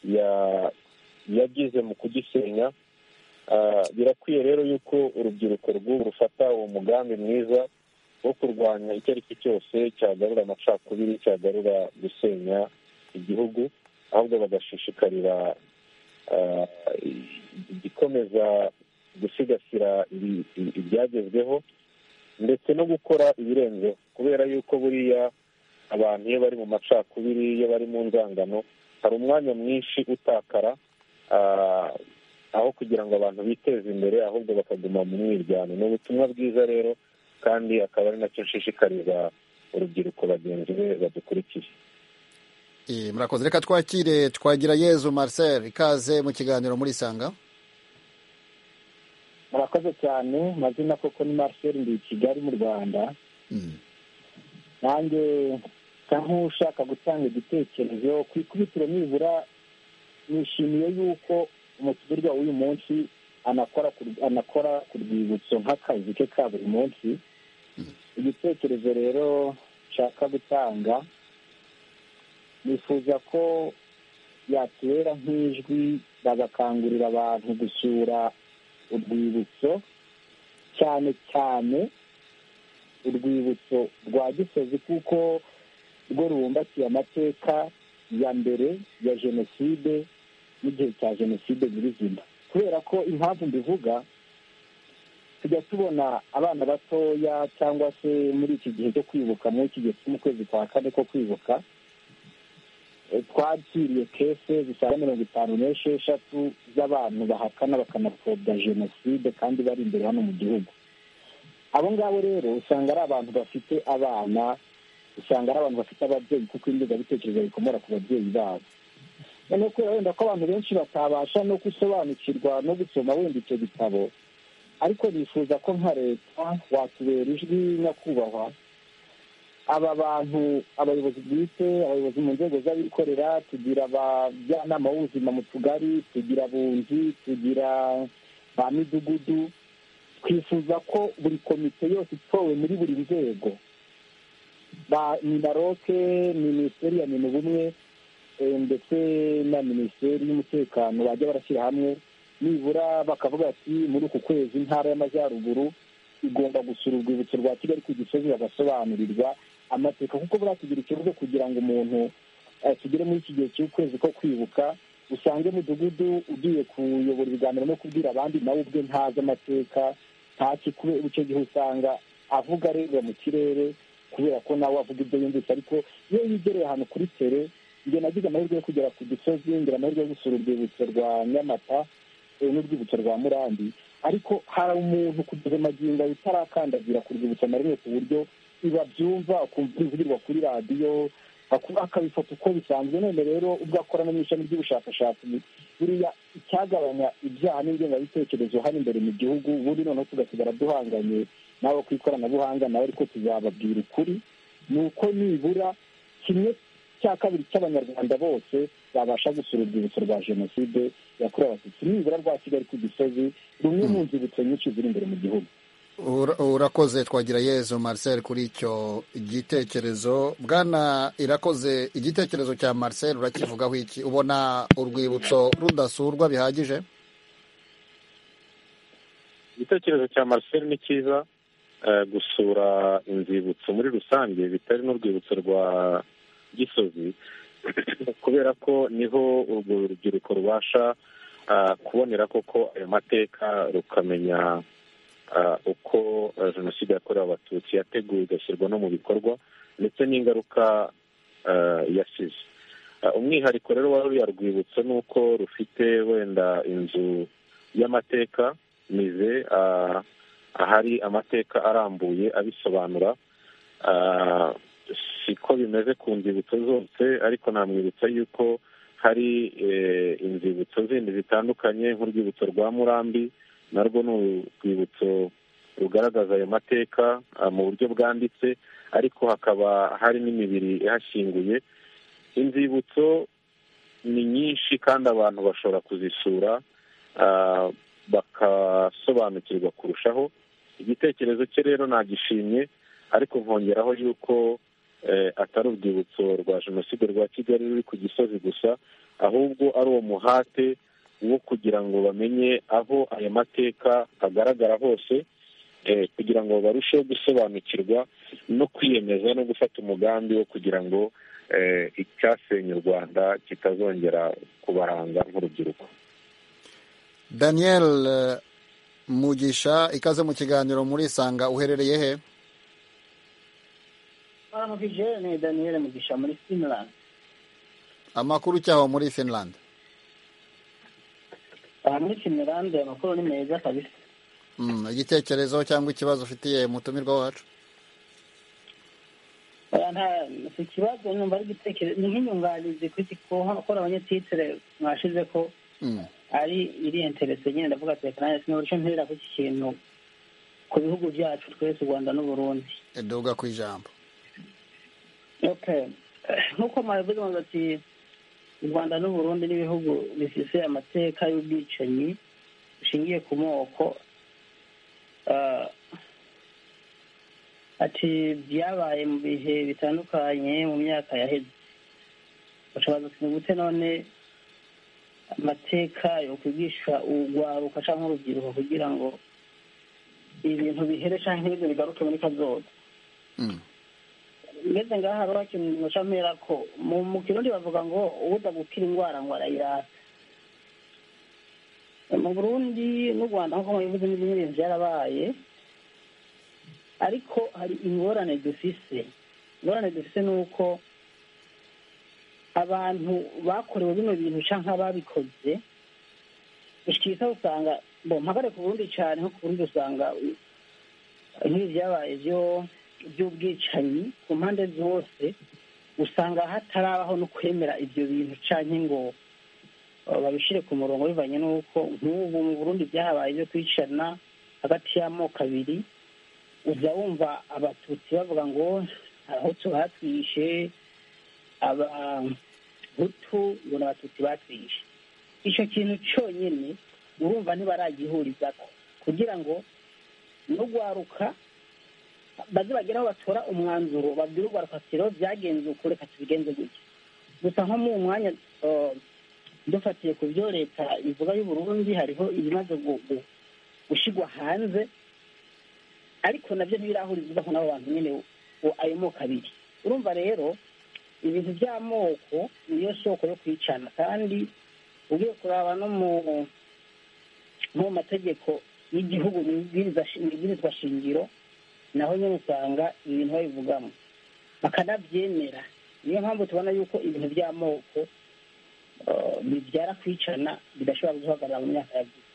yagize mu kugisenya. Birakwiye rero yuko urubyiruko rw'ubu rufata uwo mugambi mwiza wo kurwanya icyo ari cyo cyose cyagarura amacakubiri, cyagarura gusenya igihugu, ahubwo bagashishikarira igikomeza gusigasira ibyagezweho ndetse no gukora ibirenzeho, kubera yuko buriya abantu iyo bari mu macakubiri, iyo bari mu nzangano, hari umwanya mwinshi utakara aho kugira ngo abantu biteze imbere, ahubwo bakaguma mu mwiryane. Ni ubutumwa bwiza rero, kandi akaba ari nacyo nshishikariza urubyiruko bagenzi be badukurikiye. Murakoze. Reka twakire Twagirayezu Marcel, ikaze mu kiganiro muri Sanga. Murakoze cyane. Mazina koko ni Marcel, ndi i Kigali mu Rwanda. Nanjye nk'ushaka gutanga igitekerezo ku ikubitiro, nibura nishimiye yuko umutumirwa w'uyu munsi anakora anakora ku rwibutso nk'akazi ke ka buri munsi. Igitekerezo rero nshaka gutanga, nifuza ko yatubera nk'ijwi bagakangurira abantu gusura urwibutso, cyane cyane urwibutso rwa Gisozi, kuko rwo rubumbatiye amateka ya mbere ya jenoside n'igihe cya jenoside nyirizina. Kubera ko impamvu mbivuga, tujya tubona abana batoya cyangwa se muri iki gihe cyo kwibuka, muri iki gihe mu kwezi kwa kane ko kwibuka, twakiriye kese zisaga mirongo itanu n'esheshatu z'abantu bahakana bakanapfobya jenoside kandi bari imbere hano mu gihugu. Abo ngabo rero usanga ari abantu bafite abana, usanga ari abantu bafite ababyeyi, kuko ingengabitekerezo bikomora ku babyeyi babo. Noneho kubera wenda ko abantu benshi batabasha no gusobanukirwa no gusoma wenda icyo gitabo, ariko nifuza ko nka leta watubera ijwi nyakubahwa. Aba bantu, abayobozi bwite, abayobozi mu nzego z'abikorera, tugira abajyanama b'ubuzima mu tugari, tugira abunzi, tugira ba midugudu. Twifuza ko buri komite yose itowe muri buri nzego, ba minaroke, minisiteri ya minubumwe ndetse na minisiteri y'umutekano, bajya barashyira hamwe, nibura bakavuga ati muri uku kwezi intara y'amajyaruguru igomba gusura urwibutso rwa Kigali ku Gisozi, bagasobanurirwa amateka, kuko buriya tugira ikibazo kugira ngo umuntu tugere muri iki gihe cy'ukwezi ko kwibuka, usange mudugudu ugiye kuyobora ibiganiro no kubwira abandi nawe ubwe ntazi amateka, ntaki, kubera icyo gihe usanga avuga areba mu kirere kubera ko nawe avuga ibyo yumvise. Ariko iyo yigereye ahantu kuri tere, njye nagize amahirwe yo kugera ku Gisozi, ngira amahirwe yo gusura urwibutso rwa Nyamata n'urwibutso rwa Murambi, ariko hari umuntu kugeza magingo utarakandagira ku rwibutso na rimwe, ku buryo iba byumva ukumva ibivugirwa kuri radiyo, akabifata uko bisanzwe. None rero ubwo akora no mu ishami ry'ubushakashatsi, buriya icyagabanya ibyaha n'ingengabitekerezo hano imbere mu gihugu, ubundi noneho tugasigara duhanganye n'abo ku ikoranabuhanga nawe, ariko tuzababwira ukuri, ni uko nibura kimwe cya kabiri cy'abanyarwanda bose babasha gusura urwibutso rwa jenoside yakorewe abatutsi, nibura rwa Kigali ku Gisozi, rumwe mu nzibutso nyinshi ziri imbere mu gihugu. Urakoze Twagirayezu Marcel kuri icyo gitekerezo. Bwana Irakoze, igitekerezo cya Marcel urakivugaho iki? Ubona urwibutso rudasurwa bihagije? Igitekerezo cya Marcel ni cyiza, gusura inzibutso muri rusange bitari n'urwibutso rwa Gisozi, kubera ko niho urwo rubyiruko rubasha kubonera koko ayo mateka, rukamenya uko jenoside yakorewe abatutsi yateguwe igashyirwa no mu bikorwa, ndetse n'ingaruka yasize. Umwihariko rero wa ruriya rwibutso ni uko rufite wenda inzu y'amateka mize, ahari amateka arambuye abisobanura. Siko bimeze ku nzibutso zose, ariko namwibutsa yuko hari inzibutso zindi zitandukanye, nk'urwibutso rwa Murambi, narwo ni urwibutso rugaragaza ayo mateka mu buryo bwanditse, ariko hakaba hari n'imibiri ihashyinguye. Inzibutso ni nyinshi kandi abantu bashobora kuzisura bakasobanukirwa kurushaho. Igitekerezo cye rero nagishimye, ariko nkongeraho yuko atari urwibutso rwa jenoside rwa Kigali ruri ku Gisozi gusa, ahubwo ari uwo muhate wo kugira ngo bamenye aho aya mateka agaragara hose, kugira ngo barusheho gusobanukirwa no kwiyemeza no gufata umugambi wo kugira ngo icyasenya u Rwanda kitazongera kubaranga nk'urubyiruko. Daniel Mugisha, ikaze mu kiganiro muri Sanga, uherereye he? Baramukije, ni Daniel Mugisha muri Finland. Amakuru cyaho muri Finland? Aha muri Finland amakuru ni meza kabisa. Mm, igitekerezo cyangwa ikibazo ufitiye mutumirwa wacu? Nta si ikibazo, numva ari igitekerezo, ni nk'inyunganizi kuri ko hakora abanyatitire mwashize ko mm. ari iri interesse nyine, ndavuga ati kandi sinurusha mpera ku kintu ku bihugu byacu twese, u Rwanda n'u Burundi. Eduga ku ijambo. Okay, nkuko mwabivuze ngo ati u Rwanda n'u Burundi n'ibihugu bifise amateka y'ubwicanyi bishingiye ku moko, ati byabaye mu bihe bitandukanye mu myaka yaheze. Bashoboza gute none amateka yo kwigisha urwaruka cyangwa urubyiruko kugira ngo ibintu bihere cyangwa ibintu bigaruke muri kazoza? ngeze ngaha rero ikintu nshamera ko mu Kirundi bavuga ngo ubuda gukira indwara ngo arayirata. Mu Burundi n'u Rwanda nk'uko mubivuze n'ibintu byarabaye, ariko hari ingorane dufise. Ingorane dufise ni uko abantu bakorewe bino bintu canke ababikoze ushikisa usanga bo mpagare ku Burundi cyane nko ku Burundi usanga nk'ibi byabaye byo by'ubwicanyi ku mpande zose, usanga hatarabaho no kwemera ibyo bintu canke ngo babishire ku murongo, bivanye n'uko nk'ubu mu Burundi byahabaye byo kwicana hagati y'amoko abiri. Uza wumva abatutsi bavuga ngo abahutu batwishe, abahutu ngo n'abatutsi batwishe. Icyo kintu cyonyine urumva ntibaragihurizako kugira ngo n'ugwaruka baze bageraho batora umwanzuro, babwira urwaruka ati rero byagenze ukuri, reka tubigenze gutya. Gusa nko mu mwanya dufatiye ku byo leta ivuga y'u Burundi, hariho ibimaze gushigwa hanze, ariko nabyo ntibirahurizwa ko n'abo bantu nyine ayo moko abiri. Urumva rero ibintu by'amoko niyo soko yo kwicana, kandi ugiye kuraba no mu mu mategeko y'igihugu n'ibwirizwa shingiro naho nyine usanga ibintu babivugamo bakanabyemera. Niyo mpamvu tubona yuko ibintu by'amoko bibyara kwicana bidashobora guhagarara mu myaka ya vuba.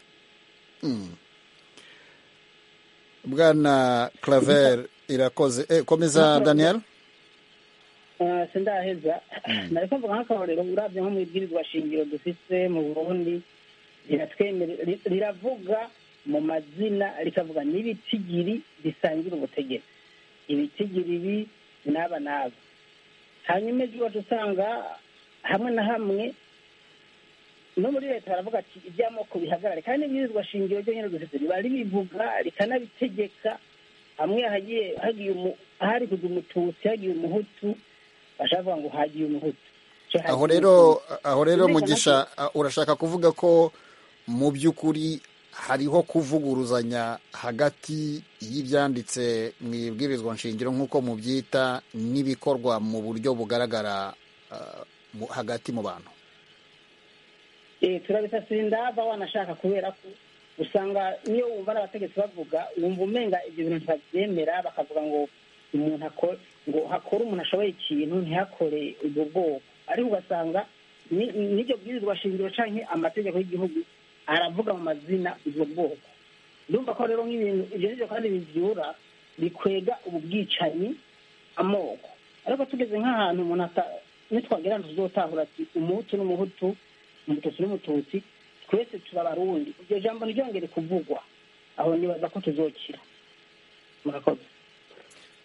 Bwana Claver Irakoze, eh, komeza Daniel. Uh, sindaheza nariko mvuga nk'akarorero, uravye nko mu ibwirizwa shingiro dufise mu Burundi riravuga mu mazina, rikavuga n'ibitigiri bisangira ubutegetsi, ibitigiri ibi n'aba n'aba. Hanyuma ejo wacu usanga hamwe na hamwe no muri leta baravuga ati iby'amoko bihagarare, kandi ibwirizwa shingiro ryo nyine dufise riba ribivuga rikanabitegeka. Hamwe hagiye hagiye ahari kuja umututsi, hagiye umuhutu, bashaka ngo hagiye umuhutu. Aho rero aho rero Mugisha, urashaka kuvuga ko mu by'ukuri hariho kuvuguruzanya hagati y'ibyanditse mu ibwirizwa nshingiro nk'uko mubyita n'ibikorwa mu buryo bugaragara uh, hagati mu bantu? Eh, turabisasira indava wanashaka, kubera ko usanga niyo wumva n'abategetsi bavuga wumva umenga ibyo bintu ntabyemera, bakavuga ngo umuntu akora ngo hakora umuntu ashoboye ikintu ntihakore ubwo bwoko, ariko ugasanga n'iryo bwirizwa shingiro canke amategeko y'igihugu aravuga mu mazina ubwo bwoko. Ndumva ko rero nk'ibintu ibyo nivyo kandi bivyura bikwega ubu bwicanyi amoko, ariko tugeze nk'ahantu umuntu ata nitwagera ntuzotahura ati umuhutu n'umuhutu, umututsi n'umututsi, twese turabarundi, iryo jambo ntiryongere kuvugwa, aho nibaza ko tuzokira. Murakoze.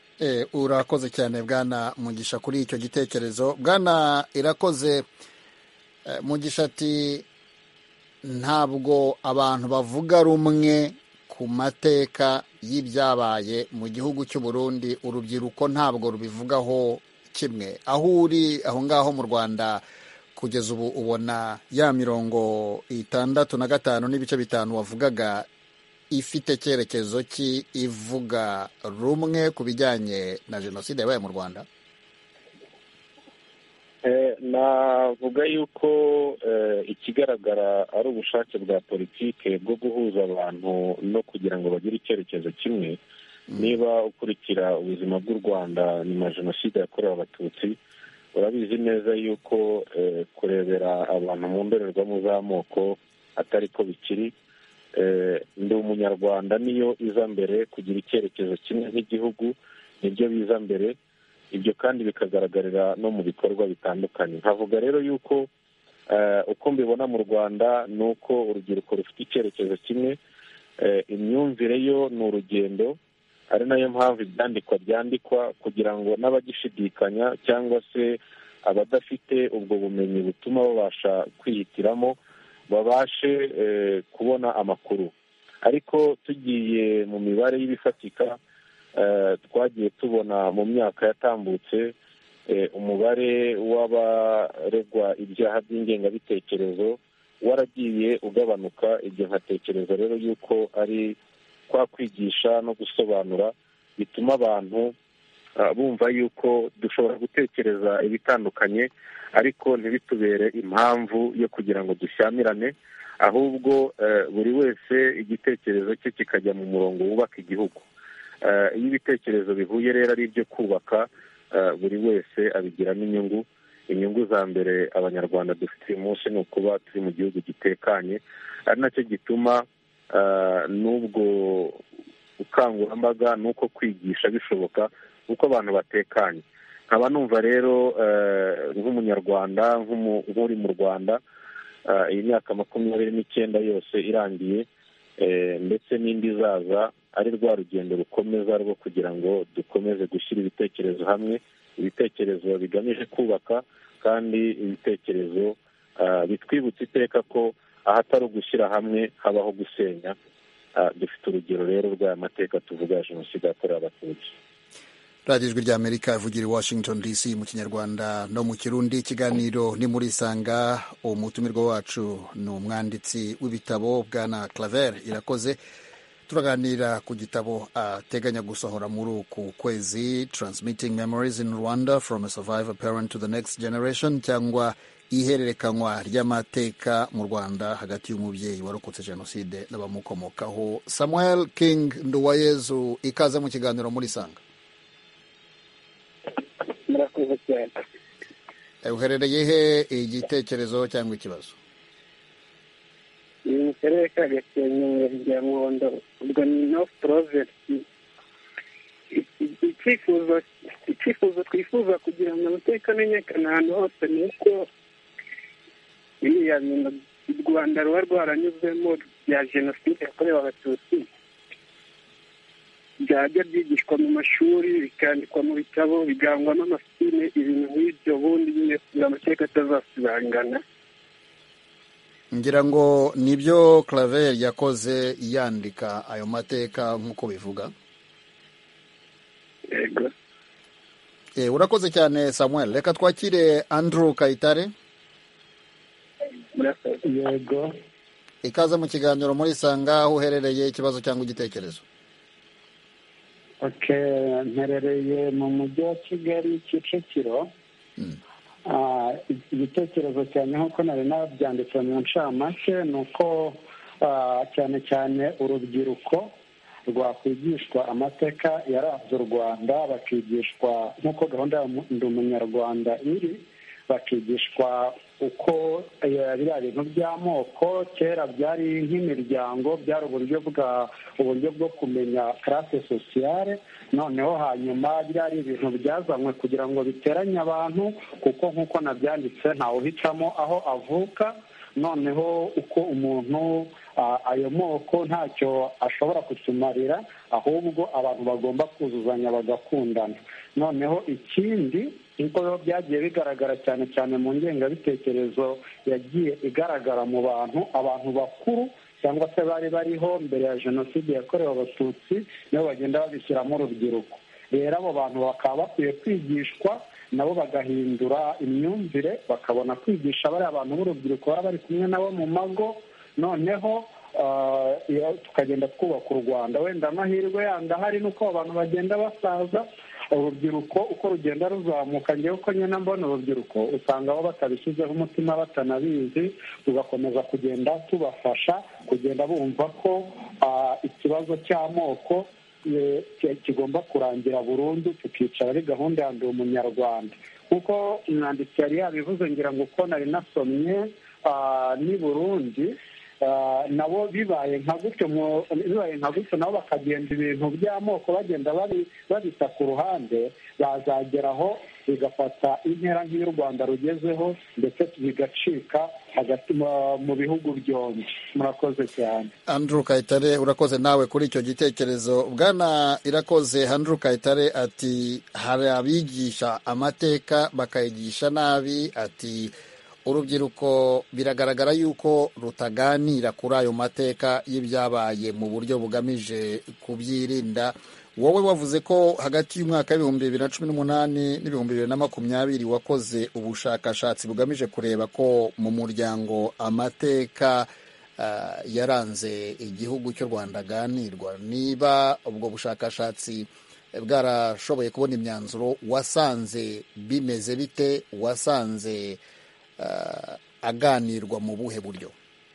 Eh, urakoze cyane Bwana Mugisha kuri icyo gitekerezo. Bwana Irakoze, Mugisha ati ntabwo abantu bavuga rumwe ku mateka y'ibyabaye mu gihugu cy'u Burundi, urubyiruko ntabwo rubivugaho kimwe. Aho uri aho ngaho mu Rwanda kugeza ubu ubona ya mirongo itandatu na gatanu n'ibice bitanu wavugaga ifite icyerekezo ki, ivuga rumwe ku bijyanye na jenoside yabaye mu Rwanda? navuga yuko ikigaragara ari ubushake bwa politike bwo guhuza abantu no kugira ngo bagire icyerekezo kimwe. Niba ukurikira ubuzima bw'u Rwanda nyuma ya jenoside yakorewe abatutsi, urabizi neza yuko kurebera abantu mu ndorerwamo z'amoko atari ko bikiri. Ndi umunyarwanda niyo iza mbere, kugira icyerekezo kimwe nk'igihugu nibyo biza mbere. Ibyo kandi bikagaragarira no mu bikorwa bitandukanye. Nkavuga rero yuko uko mbibona mu Rwanda ni uko urubyiruko rufite icyerekezo kimwe. Imyumvire yo ni urugendo, ari nayo mpamvu ibyandikwa byandikwa kugira ngo n'abagishidikanya cyangwa se abadafite ubwo bumenyi butuma babasha kwihitiramo babashe kubona amakuru. Ariko tugiye mu mibare y'ibifatika, twagiye tubona mu myaka yatambutse umubare w'abaregwa ibyaha by'ingengabitekerezo waragiye ugabanuka. Ibyo nkatekereza rero yuko ari kwa kwigisha no gusobanura bituma abantu bumva yuko dushobora gutekereza ibitandukanye ariko ntibitubere impamvu yo kugira ngo dushyamirane, ahubwo buri wese igitekerezo cye kikajya mu murongo wubaka igihugu. Iyo ibitekerezo bihuye rero ari ibyo kubaka, buri wese abigiramo inyungu. Inyungu za mbere abanyarwanda dufite uyu munsi ni ukuba turi mu gihugu gitekanye, ari nacyo gituma n'ubwo bukangurambaga n'uko kwigisha bishoboka uko abantu batekanye. Nkaba numva rero nk'umunyarwanda nk'uri mu Rwanda iyi myaka makumyabiri n'icyenda yose irangiye ndetse n'indi izaza, ari rwa rugendo rukomeza rwo kugira ngo dukomeze gushyira ibitekerezo hamwe, ibitekerezo bigamije kubaka kandi ibitekerezo bitwibutsa iteka ko ahatari ugushyira hamwe habaho gusenya. Dufite urugero rero rw'aya mateka tuvuga ya jenoside yakorewe abatutsi. radiyo ijwi ry'Amerika ivugira i Washington D C mu kinyarwanda no mu kirundi. Ikiganiro ni muri Isanga. Umutumirwa wacu ni umwanditsi w'ibitabo Bwana Claver Irakoze. Turaganira ku gitabo ateganya gusohora muri uku kwezi, Transmitting Memories in Rwanda from a Survivor Parent to the Next Generation, cyangwa ihererekanywa ry'amateka mu Rwanda hagati y'umubyeyi warokotse jenoside n'abamukomokaho. Samuel King Nduwayezu, ikaze mu kiganiro muri Isanga. murakoze cyane. Uherereye he igitekerezo cyangwa ikibazo? ni mu karere ka Gakenke rya Muhondo, ubwo ni North Province. icyifuzo icyifuzo twifuza kugira ngo amateka amenyekane ahantu hose ni uko iriya bintu u Rwanda ruba rwaranyuzemo bya jenoside yakorewe abatutsi byajya byigishwa mu mashuri, bikandikwa mu bitabo, bigangwamo amafilime, ibintu nk'ibyo, ubundi nyine kugira amateka atazasibangana. Ngira ngo nibyo Claver yakoze yandika ayo mateka nk'uko bivuga. Yego. Eh, urakoze cyane Samuel. Reka twakire Andrew Kayitare. Yego. Ikaze mu kiganiro muri Isanga, aho uherereye, ikibazo cyangwa igitekerezo? Okay, mperereye mu mujyi wa Kigali Kicukiro. Mm. Uh, igitekerezo cyane nk'uko nari nabyanditse mu ncamake ni uko uh, cyane cyane urubyiruko rwakwigishwa amateka yaranze u Rwanda, bakigishwa nk'uko gahunda ya Ndi Umunyarwanda iri, bakigishwa uko biriya bintu by'amoko kera byari nk'imiryango, byari uburyo bwa uburyo bwo kumenya classe sociale. Noneho hanyuma byari ibintu byazanywe kugira ngo biteranye abantu, kuko nk'uko nabyanditse ntawe uhitamo aho avuka. Noneho uko umuntu ayo moko ntacyo ashobora kutumarira, ahubwo abantu bagomba kuzuzanya bagakundana. Noneho ikindi nkuko byagiye bigaragara cyane cyane mu ngengabitekerezo yagiye igaragara mu bantu abantu bakuru cyangwa se bari bariho mbere ya jenoside yakorewe abatutsi nabo bagenda babishyiramo urubyiruko. Rero abo bantu bakaba bakwiye kwigishwa nabo bagahindura imyumvire, bakabona kwigisha bariya abantu b'urubyiruko baba bari kumwe nabo mu mago, noneho tukagenda twubaka u Rwanda. Wenda amahirwe yandi ahari ni uko abantu bagenda basaza, urubyiruko uko rugenda ruzamuka, ngewe uko nyine mbona urubyiruko usanga bo batabishyizeho umutima batanabizi, tugakomeza kugenda tubafasha kugenda bumva ko ikibazo cy'amoko kigomba kurangira burundu, tukicara ari gahunda ya ndi umunyarwanda. Kuko umwanditsi yari yabivuze, ngira ngo uko nari nasomye ni Burundi nabo bibaye nka gutyo bibaye nka gutyo nabo bakagenda ibintu by'amoko bagenda babita ku ruhande, bazageraho bigafata intera nk'iyo u Rwanda rugezeho ndetse bigacika hagati mu bihugu byombi. Murakoze cyane. Andrew Kayitare, urakoze nawe kuri icyo gitekerezo. Bwana Irakoze, Andrew Kayitare ati hari abigisha amateka bakayigisha nabi, ati urubyiruko biragaragara yuko rutaganira kuri ayo mateka y'ibyabaye mu buryo bugamije kubyirinda. Wowe wavuze ko hagati y'umwaka w'ibihumbi bibiri na cumi n'umunani n'ibihumbi bibiri na makumyabiri wakoze ubushakashatsi bugamije kureba ko mu muryango amateka uh, yaranze igihugu cy'u Rwanda aganirwa. Niba ubwo bushakashatsi bwarashoboye kubona imyanzuro, wasanze bimeze bite? Wasanze Uh, aganirwa mu buhe buryo?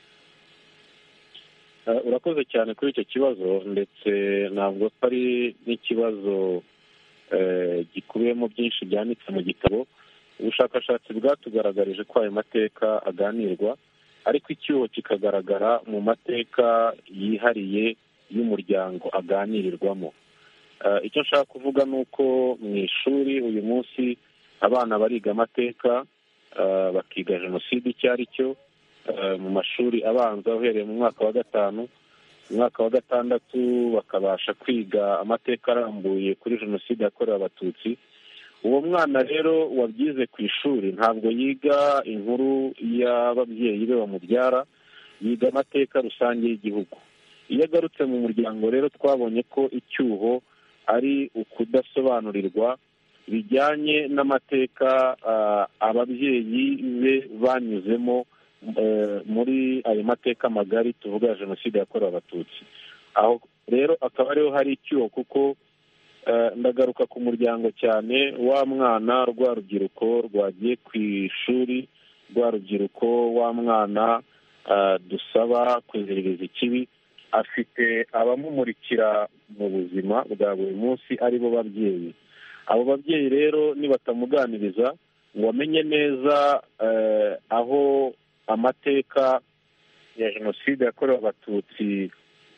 Uh, urakoze cyane kuri icyo kibazo, ndetse ntabwo ari n'ikibazo uh, gikubiyemo byinshi byanditse mu gitabo. Ubushakashatsi bwatugaragarije ko ayo mateka aganirwa, ariko icyuho kikagaragara mu mateka yihariye y'umuryango aganirirwamo. Uh, icyo nshaka kuvuga ni uko mu ishuri uyu munsi abana bariga amateka, Uh, bakiga jenoside icyo ari cyo, uh, mu mashuri abanza uhereye mu mwaka wa gatanu, mu mwaka wa gatandatu bakabasha kwiga amateka arambuye kuri jenoside yakorewe abatutsi. Uwo mwana rero wabyize ku ishuri ntabwo yiga inkuru y'ababyeyi be bamubyara, yiga amateka rusange y'igihugu. Iyo agarutse mu muryango rero twabonye ko icyuho ari ukudasobanurirwa bijyanye n'amateka ababyeyi be banyuzemo muri ayo mateka magari tuvuga ya jenoside yakorewe abatutsi. Aho rero akaba ariho hari icyuho, kuko ndagaruka ku muryango cyane, wa mwana rwa rubyiruko rwagiye ku ishuri, rwa rubyiruko wa mwana dusaba kwiziririza ikibi, afite abamumurikira mu buzima bwa buri munsi ari bo babyeyi. Abo babyeyi rero nibatamuganiriza ngo amenye neza aho amateka ya jenoside yakorewe abatutsi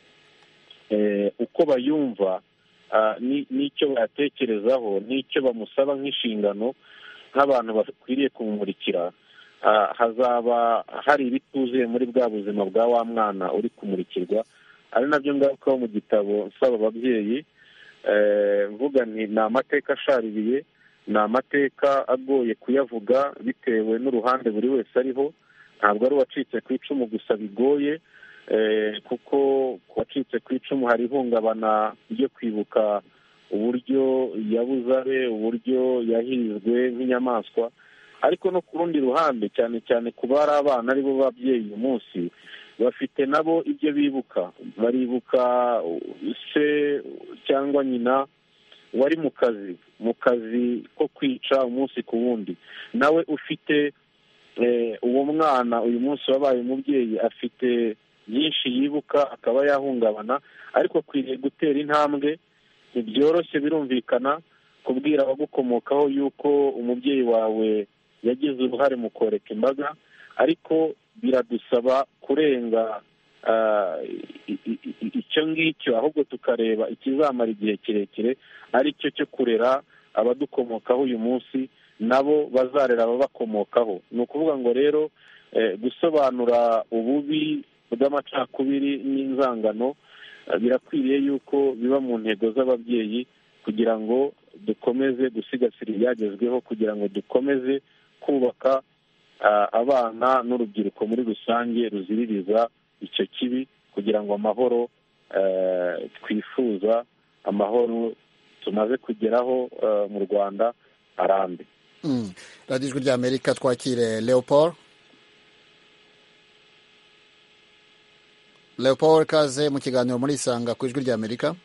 uko bayumva, n'icyo bayatekerezaho, n'icyo bamusaba nk'inshingano nk'abantu bakwiriye kumumurikira, hazaba hari ibituzuye muri bwa buzima bwa wa mwana uri kumurikirwa. ari nabyo ngarukaho mu gitabo nsaba ababyeyi mvuga nti ni amateka ashaririye, ni amateka agoye kuyavuga bitewe n'uruhande buri wese ariho. Ntabwo ari uwacitse ku icumu gusa bigoye, kuko ku wacitse ku icumu hari ihungabana ryo kwibuka uburyo yabuze abe, uburyo yahizwe nk'inyamaswa. Ariko no ku rundi ruhande, cyane cyane ku bari abana ari bo babyeyi uyu munsi, bafite nabo ibyo bibuka. Baribuka se cyangwa nyina wari mu kazi mu kazi ko kwica umunsi ku wundi, nawe ufite uwo mwana uyu munsi wabaye umubyeyi, afite byinshi yibuka, akaba yahungabana. Ariko akwiriye gutera intambwe. Ntibyoroshye, birumvikana, kubwira abagukomokaho yuko umubyeyi wawe yagize uruhare mu koreka imbaga, ariko biradusaba kurenga icyo ngicyo, ahubwo tukareba ikizamara igihe kirekire, ari cyo cyo kurera abadukomokaho uyu munsi nabo bazarera ababakomokaho. Ni ukuvuga ngo rero gusobanura ububi bw'amacakubiri n'inzangano birakwiriye yuko biba mu ntego z'ababyeyi, kugira ngo dukomeze gusigasira ibyagezweho kugira ngo dukomeze kubaka abana n'urubyiruko muri rusange ruziririza icyo kibi kugira ngo amahoro twifuza, amahoro tumaze kugeraho mu Rwanda arambe. radiyo ijwi ry'Amerika, twakire Leopold. Leopold, kaze mu kiganiro muri Isanga ku ijwi ry'Amerika.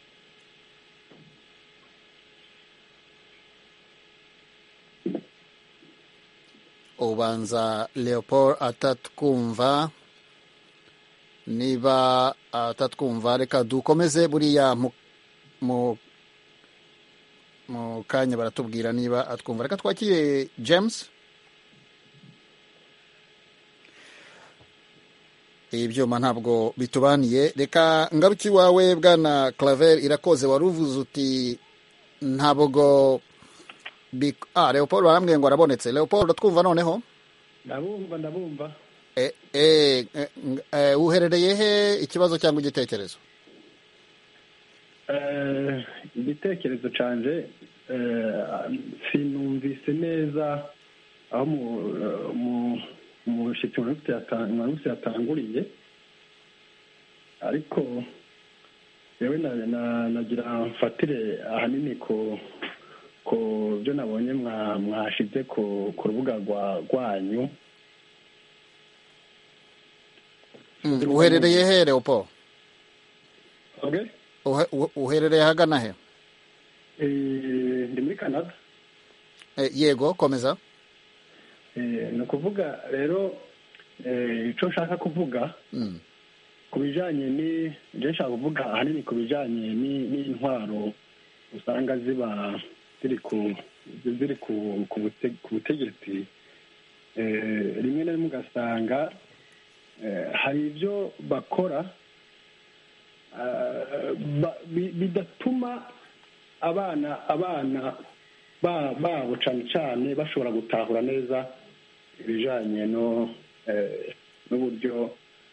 Ubanza Leopold atatwumva, niba atatwumva reka dukomeze, buriya mu mu kanya baratubwira niba atwumva. Reka twakire James. Ibyuma ntabwo bitubaniye, reka ngaruki wawe bwana Claver Irakoze, wari uvuze uti ntabwo ah Leopold barambwiye ngo arabonetse. Leopold twumva noneho? Ndabumva ndabumva. Eh eh, eh uherereye he, ikibazo cyangwa igitekerezo? Eh igitekerezo canje eh sinumvise neza aho mu mu umushitsi mwese yatanguriye, ariko yewe na nagira mfatire ahanini ko ko byo nabonye mwashize ku rubuga rwanyu. Uherereye he Leopold? Okay. Uherereye hagana he? Eh ndi muri Canada. Eh yego, komeza. Eh no kuvuga rero eh ico nshaka kuvuga mm. kubijanye ni je nshaka kuvuga ahanini kubijanye ni n'intwaro usanga ziba ziri ku ziri ku ku butegetsi, eh rimwe na rimwe ugasanga hari ibyo bakora bidatuma abana abana babo cyane cyane bashobora gutahura neza ibijanye no n'uburyo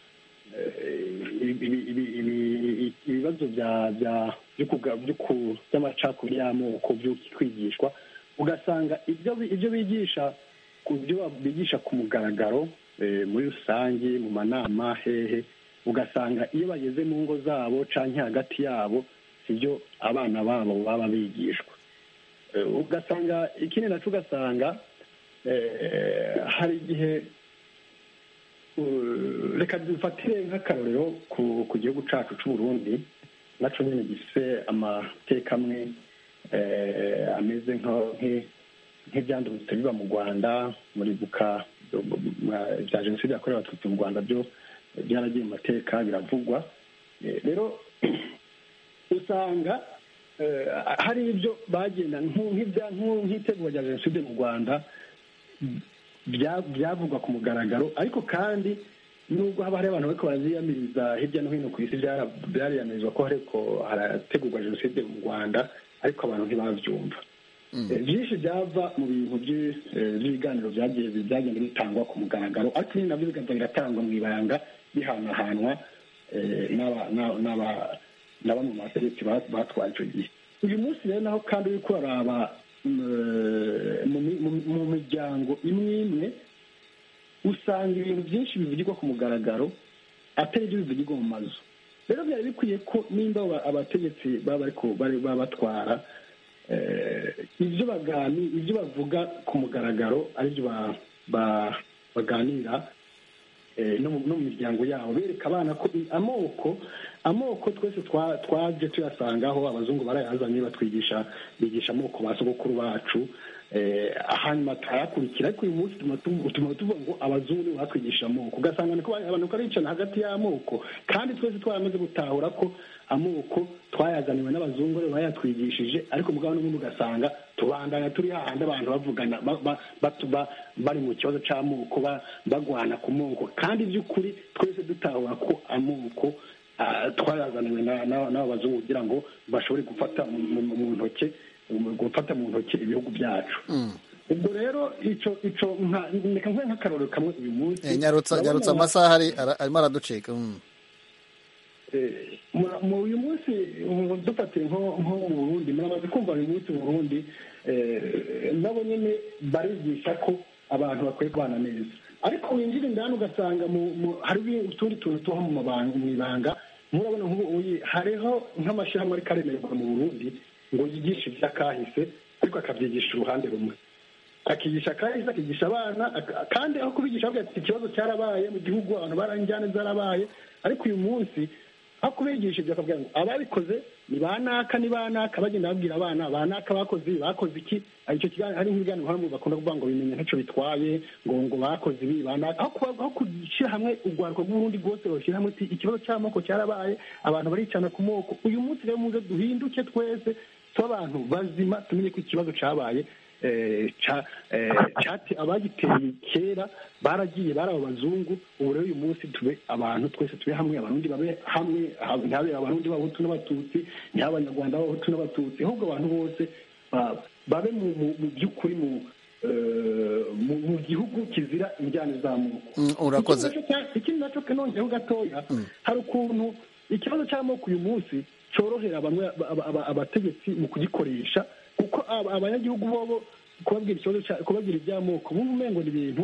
ibibazo by'amacakubiri y'amoko by'ukwigishwa. Ugasanga ibyo bigisha ku byo bigisha ku mugaragaro muri rusange mu manama hehe, ugasanga iyo bageze mu ngo zabo canke hagati yabo sibyo abana babo baba bigishwa. Ugasanga ikindi naco ugasanga hari igihe, reka dufatire nk'akarorero ku gihugu cacu c'Uburundi, naco nyene gifise amateka amwe ameze nk'ivyandurutse biba mu Rwanda muri buka bya jenoside yakorewe abatutsi mu Rwanda, byo byaragiye mu mateka biravugwa. Rero usanga hari ibyo bagenda nk'itegurwa rya jenoside mu Rwanda byavugwa ku mugaragaro, ariko kandi nubwo haba hari abantu bariko baraziyamiriza hirya no hino ku isi, byariyamirizwa ko hariko harategurwa jenoside mu Rwanda, ariko abantu ntibavyumva. Byinshi byava mu bintu by'ibiganiro byagenda bitangwa ku mugaragaro, ariko nyine nabyo bigenda biratangwa mu ibanga bihanahanwa na bamwe mu bategetsi batwaye icyo gihe. Uyu munsi rero naho kandi uriko uraraba mu miryango imwe imwe, usanga ibintu byinshi bivugirwa ku mugaragaro atari ibyo bivugirwa mu mazu. Rero byari bikwiye ko nimba abategetsi baba batwara ibyo bagani ibyo bavuga ku mugaragaro aribyo baganira no mu miryango yabo, bereka abana ko amoko amoko twese twaje tuyasangaho. Abazungu barayazanye batwigisha bigisha amoko ba sogokuru bacu, hanyuma turayakurikira, ariko uyu munsi tuma tuvuga ngo abazungu batwigisha amoko, ugasanga niko abantu baricana hagati y'amoko, kandi twese twaramaze gutahura ko amoko twayazaniwe n'abazungu rero bayatwigishije, ariko mugabo n'ubundi ugasanga tubandanya turi hahandi abantu bavugana bari mu kibazo c'amoko bagwana ku moko, kandi by'ukuri twese dutahura ko amoko twayazaniwe n'abo bazungu kugira ngo bashobore gufata mu ntoke gufata mu ntoki ibihugu byacu. Ubwo rero ico ico nka nk'akarorero kamwe uyu munsi. Nyarutsa nyarutsa amasaha ari arimo araducika. mu uyu munsi dufatiye nko mu burundi muramaze kumva uyu munsi mu burundi nabo nyine barigisha ko abantu bakwiye kubana neza, ariko winjira indani ugasanga hari utundi tuntu tuho mu ibanga. murabona nk'ubu hariho nk'amashyirahamwe ariko aremererwa mu burundi ngo yigishe iby'akahise ariko akabyigisha uruhande rumwe, akigisha akahise akigisha abana, kandi aho kubigisha bavuga ati ikibazo cyarabaye mu gihugu, abantu baranjyane zarabaye, ariko uyu munsi aho kubigisha ibyo akavuga ngo ababikoze ni banaka ni banaka, bagenda babwira abana banaka bakoze bakoze iki. icyo kiganiro hari nk'ibiganiro hamwe bakunda kuvuga ngo bimenya ntacyo bitwaye, ngo ngo bakoze ibi banaka, aho gushyira hamwe urwaruko rw'uburundi rwose bashyira hamwe ikibazo cy'amoko cyarabaye, abantu baricana ku moko. uyu munsi rero muze duhinduke twese tuba abantu bazima, tumenye ko ikibazo cyabaye abagiteye kera baragiye bari abazungu. ubu rero uyu munsi tube abantu twese tube hamwe, abarundi babe hamwe, ntabe abarundi b'abahutu n'abatutsi, ntabe abanyarwanda b'abahutu n'abatutsi, ahubwo abantu bose babe mu by'ukuri mu gihugu kizira injyane z'amoko. urakoze. ikindi nacyo kanongeho gatoya, hari ukuntu ikibazo cy'amoko uyu munsi cyorohera bamwe abategetsi mu kugikoresha, kuko abanyagihugu bobo kubabwira ikibazo kubabwira iby'amoko bumva umengo ni ibintu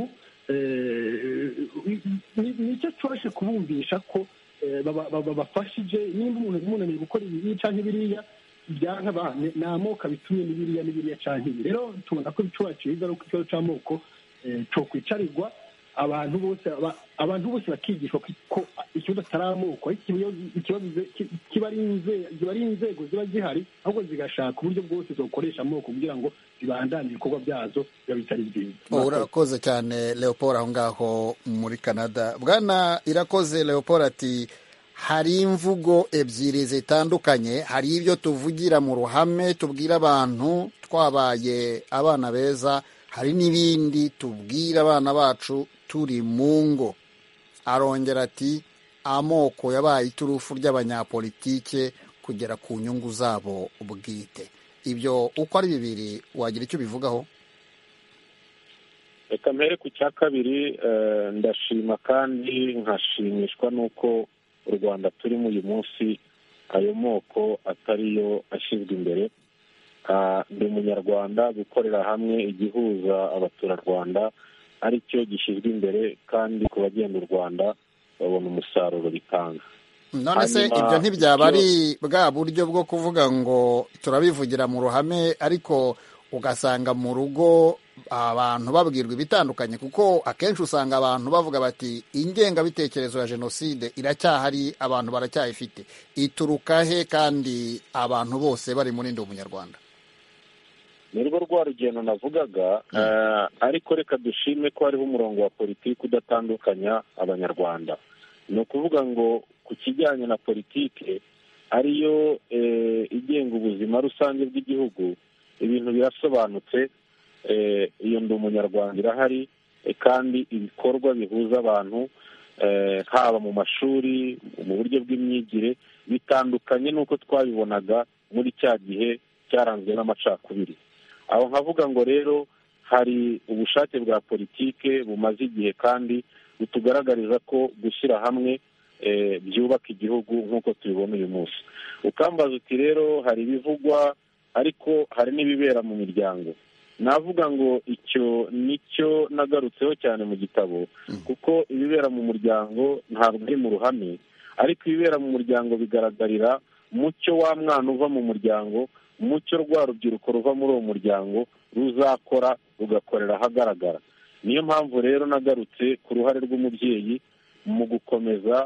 nicyo cyoroshye kubumvisha ko babafashije. nimba umuntu umunaniye gukora ibi canke biriya byanka ni amoko bitumye n'ibiriya n'ibiriya canke ibi. rero tubona ko ibicuba cyiza ari uko ikibazo c'amoko cyo kwicarirwa, abantu bose abantu bose bakigishwa ko ikibazo atari amoko, ikibazo kiba ari inzego ziba zihari, ahubwo zigashaka uburyo bwose zokoresha amoko kugira ngo zibandanye ibikorwa byazo biba bitari byiza. urakoze cyane Leopold aho ngaho muri Canada. bwana Irakoze Leopold ati hari imvugo ebyiri zitandukanye, hari ibyo tuvugira mu ruhame tubwira abantu twabaye abana beza, hari n'ibindi tubwira abana bacu turi mu ngo. arongera ati amoko yabaye iturufu ry'abanyapolitike kugera ku nyungu zabo bwite. ibyo uko ari bibiri wagira icyo bivugaho? reka mpere ku cya kabiri. ndashima kandi nkashimishwa n'uko u Rwanda turimo uyu munsi ayo moko atariyo ashyizwe imbere. ndi umunyarwanda, gukorera hamwe igihuza abaturarwanda ari cyo gishyizwe imbere, kandi ku bagenda u Rwanda babona umusaruro bitanga. none se ibyo ntibyaba ari bwa buryo bwo kuvuga ngo turabivugira mu ruhame ariko ugasanga mu rugo abantu babwirwa ibitandukanye? kuko akenshi usanga abantu bavuga bati ingengabitekerezo ya jenoside iracyahari, abantu baracyayifite, ituruka he kandi abantu bose bari muri ndi umunyarwanda? ni rwo rwa rugendo navugaga. ariko reka dushime ko hariho umurongo wa politiki udatandukanya abanyarwanda. ni ukuvuga ngo ku kijyanye na politiki ariyo igenga ubuzima rusange bw'igihugu, ibintu birasobanutse. iyo ndi umunyarwanda irahari, kandi ibikorwa bihuza abantu haba mu mashuri, mu buryo bw'imyigire, bitandukanye n'uko twabibonaga muri cya gihe cyaranzwe n'amacakubiri. aho nkavuga ngo rero hari ubushake bwa politike bumaze igihe kandi butugaragariza ko gushyira hamwe byubaka igihugu nk'uko tubibona uyu munsi. ukambaza uti rero hari ibivugwa ariko hari n'ibibera mu miryango. navuga ngo icyo nicyo nagarutseho cyane mu gitabo, kuko ibibera mu muryango ntabwo ari mu ruhame, ariko ibibera mu muryango bigaragarira mucyo wa mwana uva mu muryango, mucyo rwa rubyiruko ruva muri uwo muryango ruzakora rugakorera ahagaragara. niyo mpamvu rero nagarutse ku ruhare rw'umubyeyi mu gukomeza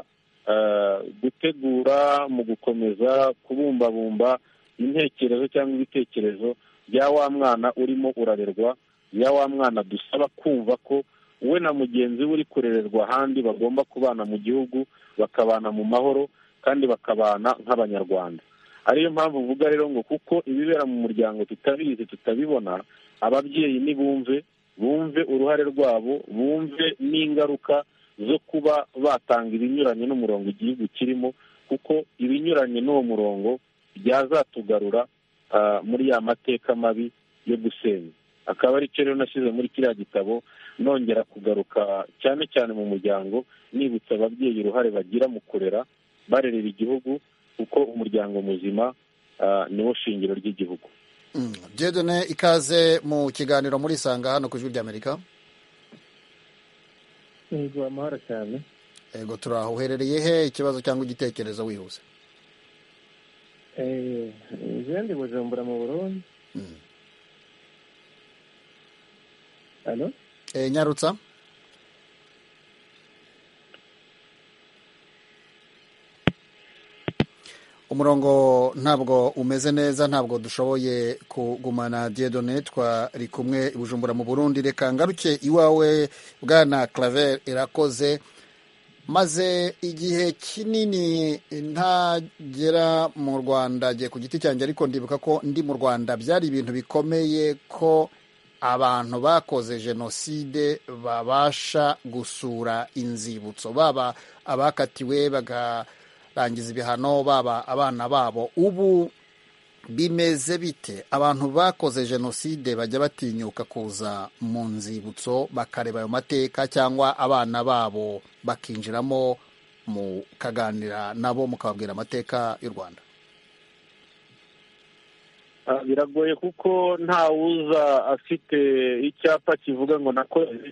gutegura, mu gukomeza kubumbabumba intekerezo cyangwa ibitekerezo bya wa mwana urimo urarerwa, ya wa mwana dusaba kumva ko we na mugenzi we uri kurererwa ahandi bagomba kubana mu gihugu, bakabana mu mahoro kandi bakabana nk'abanyarwanda. ariyo mpamvu uvuga rero ngo kuko ibibera mu muryango tutabizi tutabibona, ababyeyi nibumve bumve uruhare rwabo, bumve n'ingaruka zo kuba batanga ibinyuranye n'umurongo igihugu kirimo, kuko ibinyuranye n'uwo murongo byazatugarura muri ya mateka mabi yo gusenya. akaba ari cyo rero nashyize muri kiriya gitabo, nongera kugaruka cyane cyane mu muryango, nibutsa ababyeyi uruhare bagira mu kurera barerera igihugu, kuko umuryango muzima niwo shingiro ry'igihugu. Dieudonné, ikaze mu kiganiro muri Isanga hano ku Ijwi ry'Amerika. Yego, amahoro cyane. Yego, turaho. Uherereye he? Ikibazo cyangwa igitekerezo wihuse? Eh, je ndi Bujumbura mu Burundi. Allo? Eh, Nyarutsa. Umurongo ntabwo umeze neza, ntabwo dushoboye kugumana Dieudonné, twari kumwe i Bujumbura mu Burundi. Reka ngaruke iwawe bwana Claver Irakoze. Maze igihe kinini ntagera mu Rwanda giye ku giti cyanjye, ariko ndibuka ko ndi mu Rwanda byari ibintu bikomeye ko abantu bakoze jenoside babasha gusura inzibutso, baba abakatiwe bagarangiza ibihano, baba abana babo. Ubu bimeze bite? Abantu bakoze jenoside bajya batinyuka kuza mu nzibutso bakareba ayo mateka, cyangwa abana babo bakinjiramo mukaganira nabo mukababwira amateka y'u Rwanda? Biragoye kuko ntawuza afite icyapa kivuga ngo nakoze,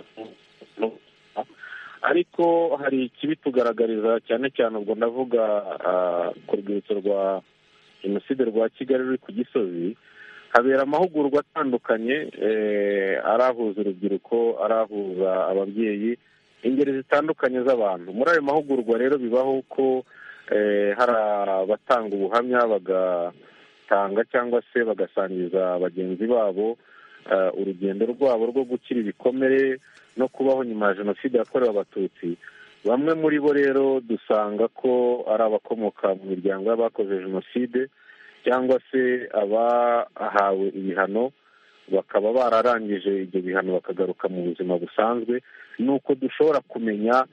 ariko hari ikibitugaragariza cyane cyane. Ubwo ndavuga ku rwibutso rwa jenoside rwa Kigali ruri ku Gisozi, habera amahugurwa atandukanye, arahuza urubyiruko, arahuza ababyeyi, ingeri zitandukanye z'abantu. Muri ayo mahugurwa rero bibaho ko hari abatanga ubuhamya, bagatanga cyangwa se bagasangiza bagenzi babo urugendo rwabo rwo gukira ibikomere no kubaho nyuma ya jenoside yakorewe Abatutsi. Bamwe muri bo rero dusanga ko ari abakomoka mu miryango y'abakoze jenoside, cyangwa se abahawe ibihano bakaba bararangije ibyo bihano bakagaruka mu buzima busanzwe. Nuko dushobora kumenya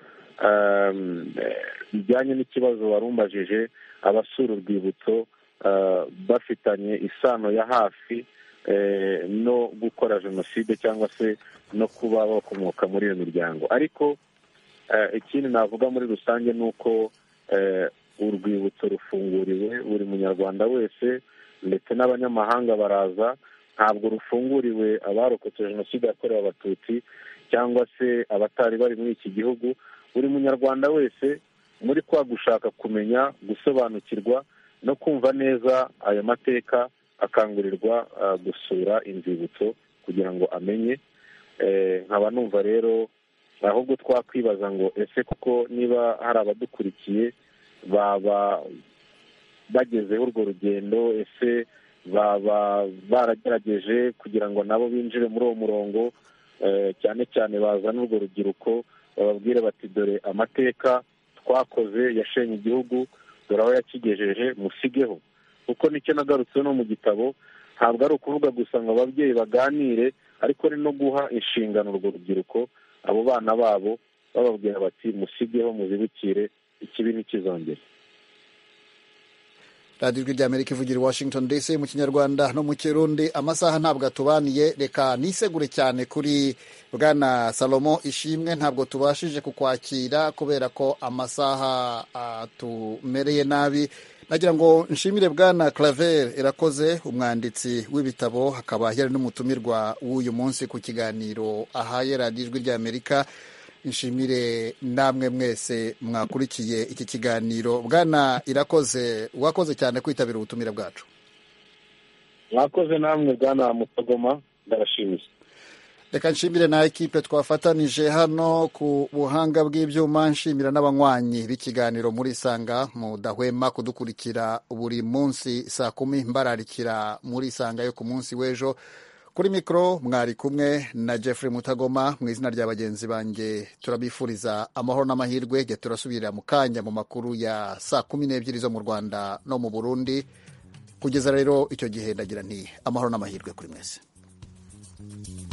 bijyanye n'ikibazo warumbajije, abasura urwibutso bafitanye isano ya hafi no gukora jenoside cyangwa se no kuba bakomoka muri iyo miryango. Ariko ikindi navuga muri rusange ni uko urwibutso rufunguriwe buri munyarwanda wese, ndetse n'abanyamahanga baraza. Ntabwo rufunguriwe abarokotse jenoside yakorewe Abatutsi cyangwa se abatari bari muri iki gihugu. Buri munyarwanda wese muri kwa gushaka kumenya, gusobanukirwa no kumva neza ayo mateka, akangurirwa gusura inzibutso kugira ngo amenye. Nkaba numva rero ahubwo twakwibaza ngo ese kuko niba hari abadukurikiye baba bagezeho urwo rugendo, ese baba baragerageje kugira ngo nabo binjire muri uwo murongo, cyane cyane bazana urwo rubyiruko, bababwire bati dore amateka twakoze yashenye igihugu, dore aho yakigejeje, musigeho. kuko nicyo nagarutse no mu gitabo, ntabwo ari ukuvuga gusa ngo ababyeyi baganire, ariko ari no guha inshingano urwo rubyiruko, abo bana babo bababwira bati musigeho, muzibukire, ikibi ntikizongere. radiyo ijwi ry'Amerika ivugira i Washington D C mu kinyarwanda no mu kirundi. Amasaha ntabwo atubaniye, reka nisegure cyane kuri bwana Salomo Ishimwe. Ntabwo tubashije kukwakira kubera ko amasaha atumereye nabi. Nagira ngo nshimire bwana Claver Irakoze, umwanditsi w'ibitabo, hakaba yari n'umutumirwa w'uyu munsi ku kiganiro ahaye radiyo ijwi ry'Amerika. Nshimire namwe mwese mwakurikiye iki kiganiro. Bwana Irakoze, wakoze cyane kwitabira ubutumire bwacu. Mwakoze namwe bwana Mutagoma, ndabashimiye. Reka nshimire na ekipe twafatanije hano ku buhanga bw'ibyuma. Nshimira n'abanywanyi b'ikiganiro muri Isanga, mudahwema kudukurikira buri munsi saa kumi, mbararikira muri Isanga yo ku munsi w'ejo. Kuri mikoro mwari kumwe na Jeffrey Mutagoma. Mu izina rya bagenzi banjye turabifuriza amahoro n'amahirwe. Jye turasubirira mu kanya mu makuru ya saa kumi n'ebyiri zo mu Rwanda no mu Burundi. Kugeza rero icyo gihe ndagira nti amahoro n'amahirwe kuri mwese.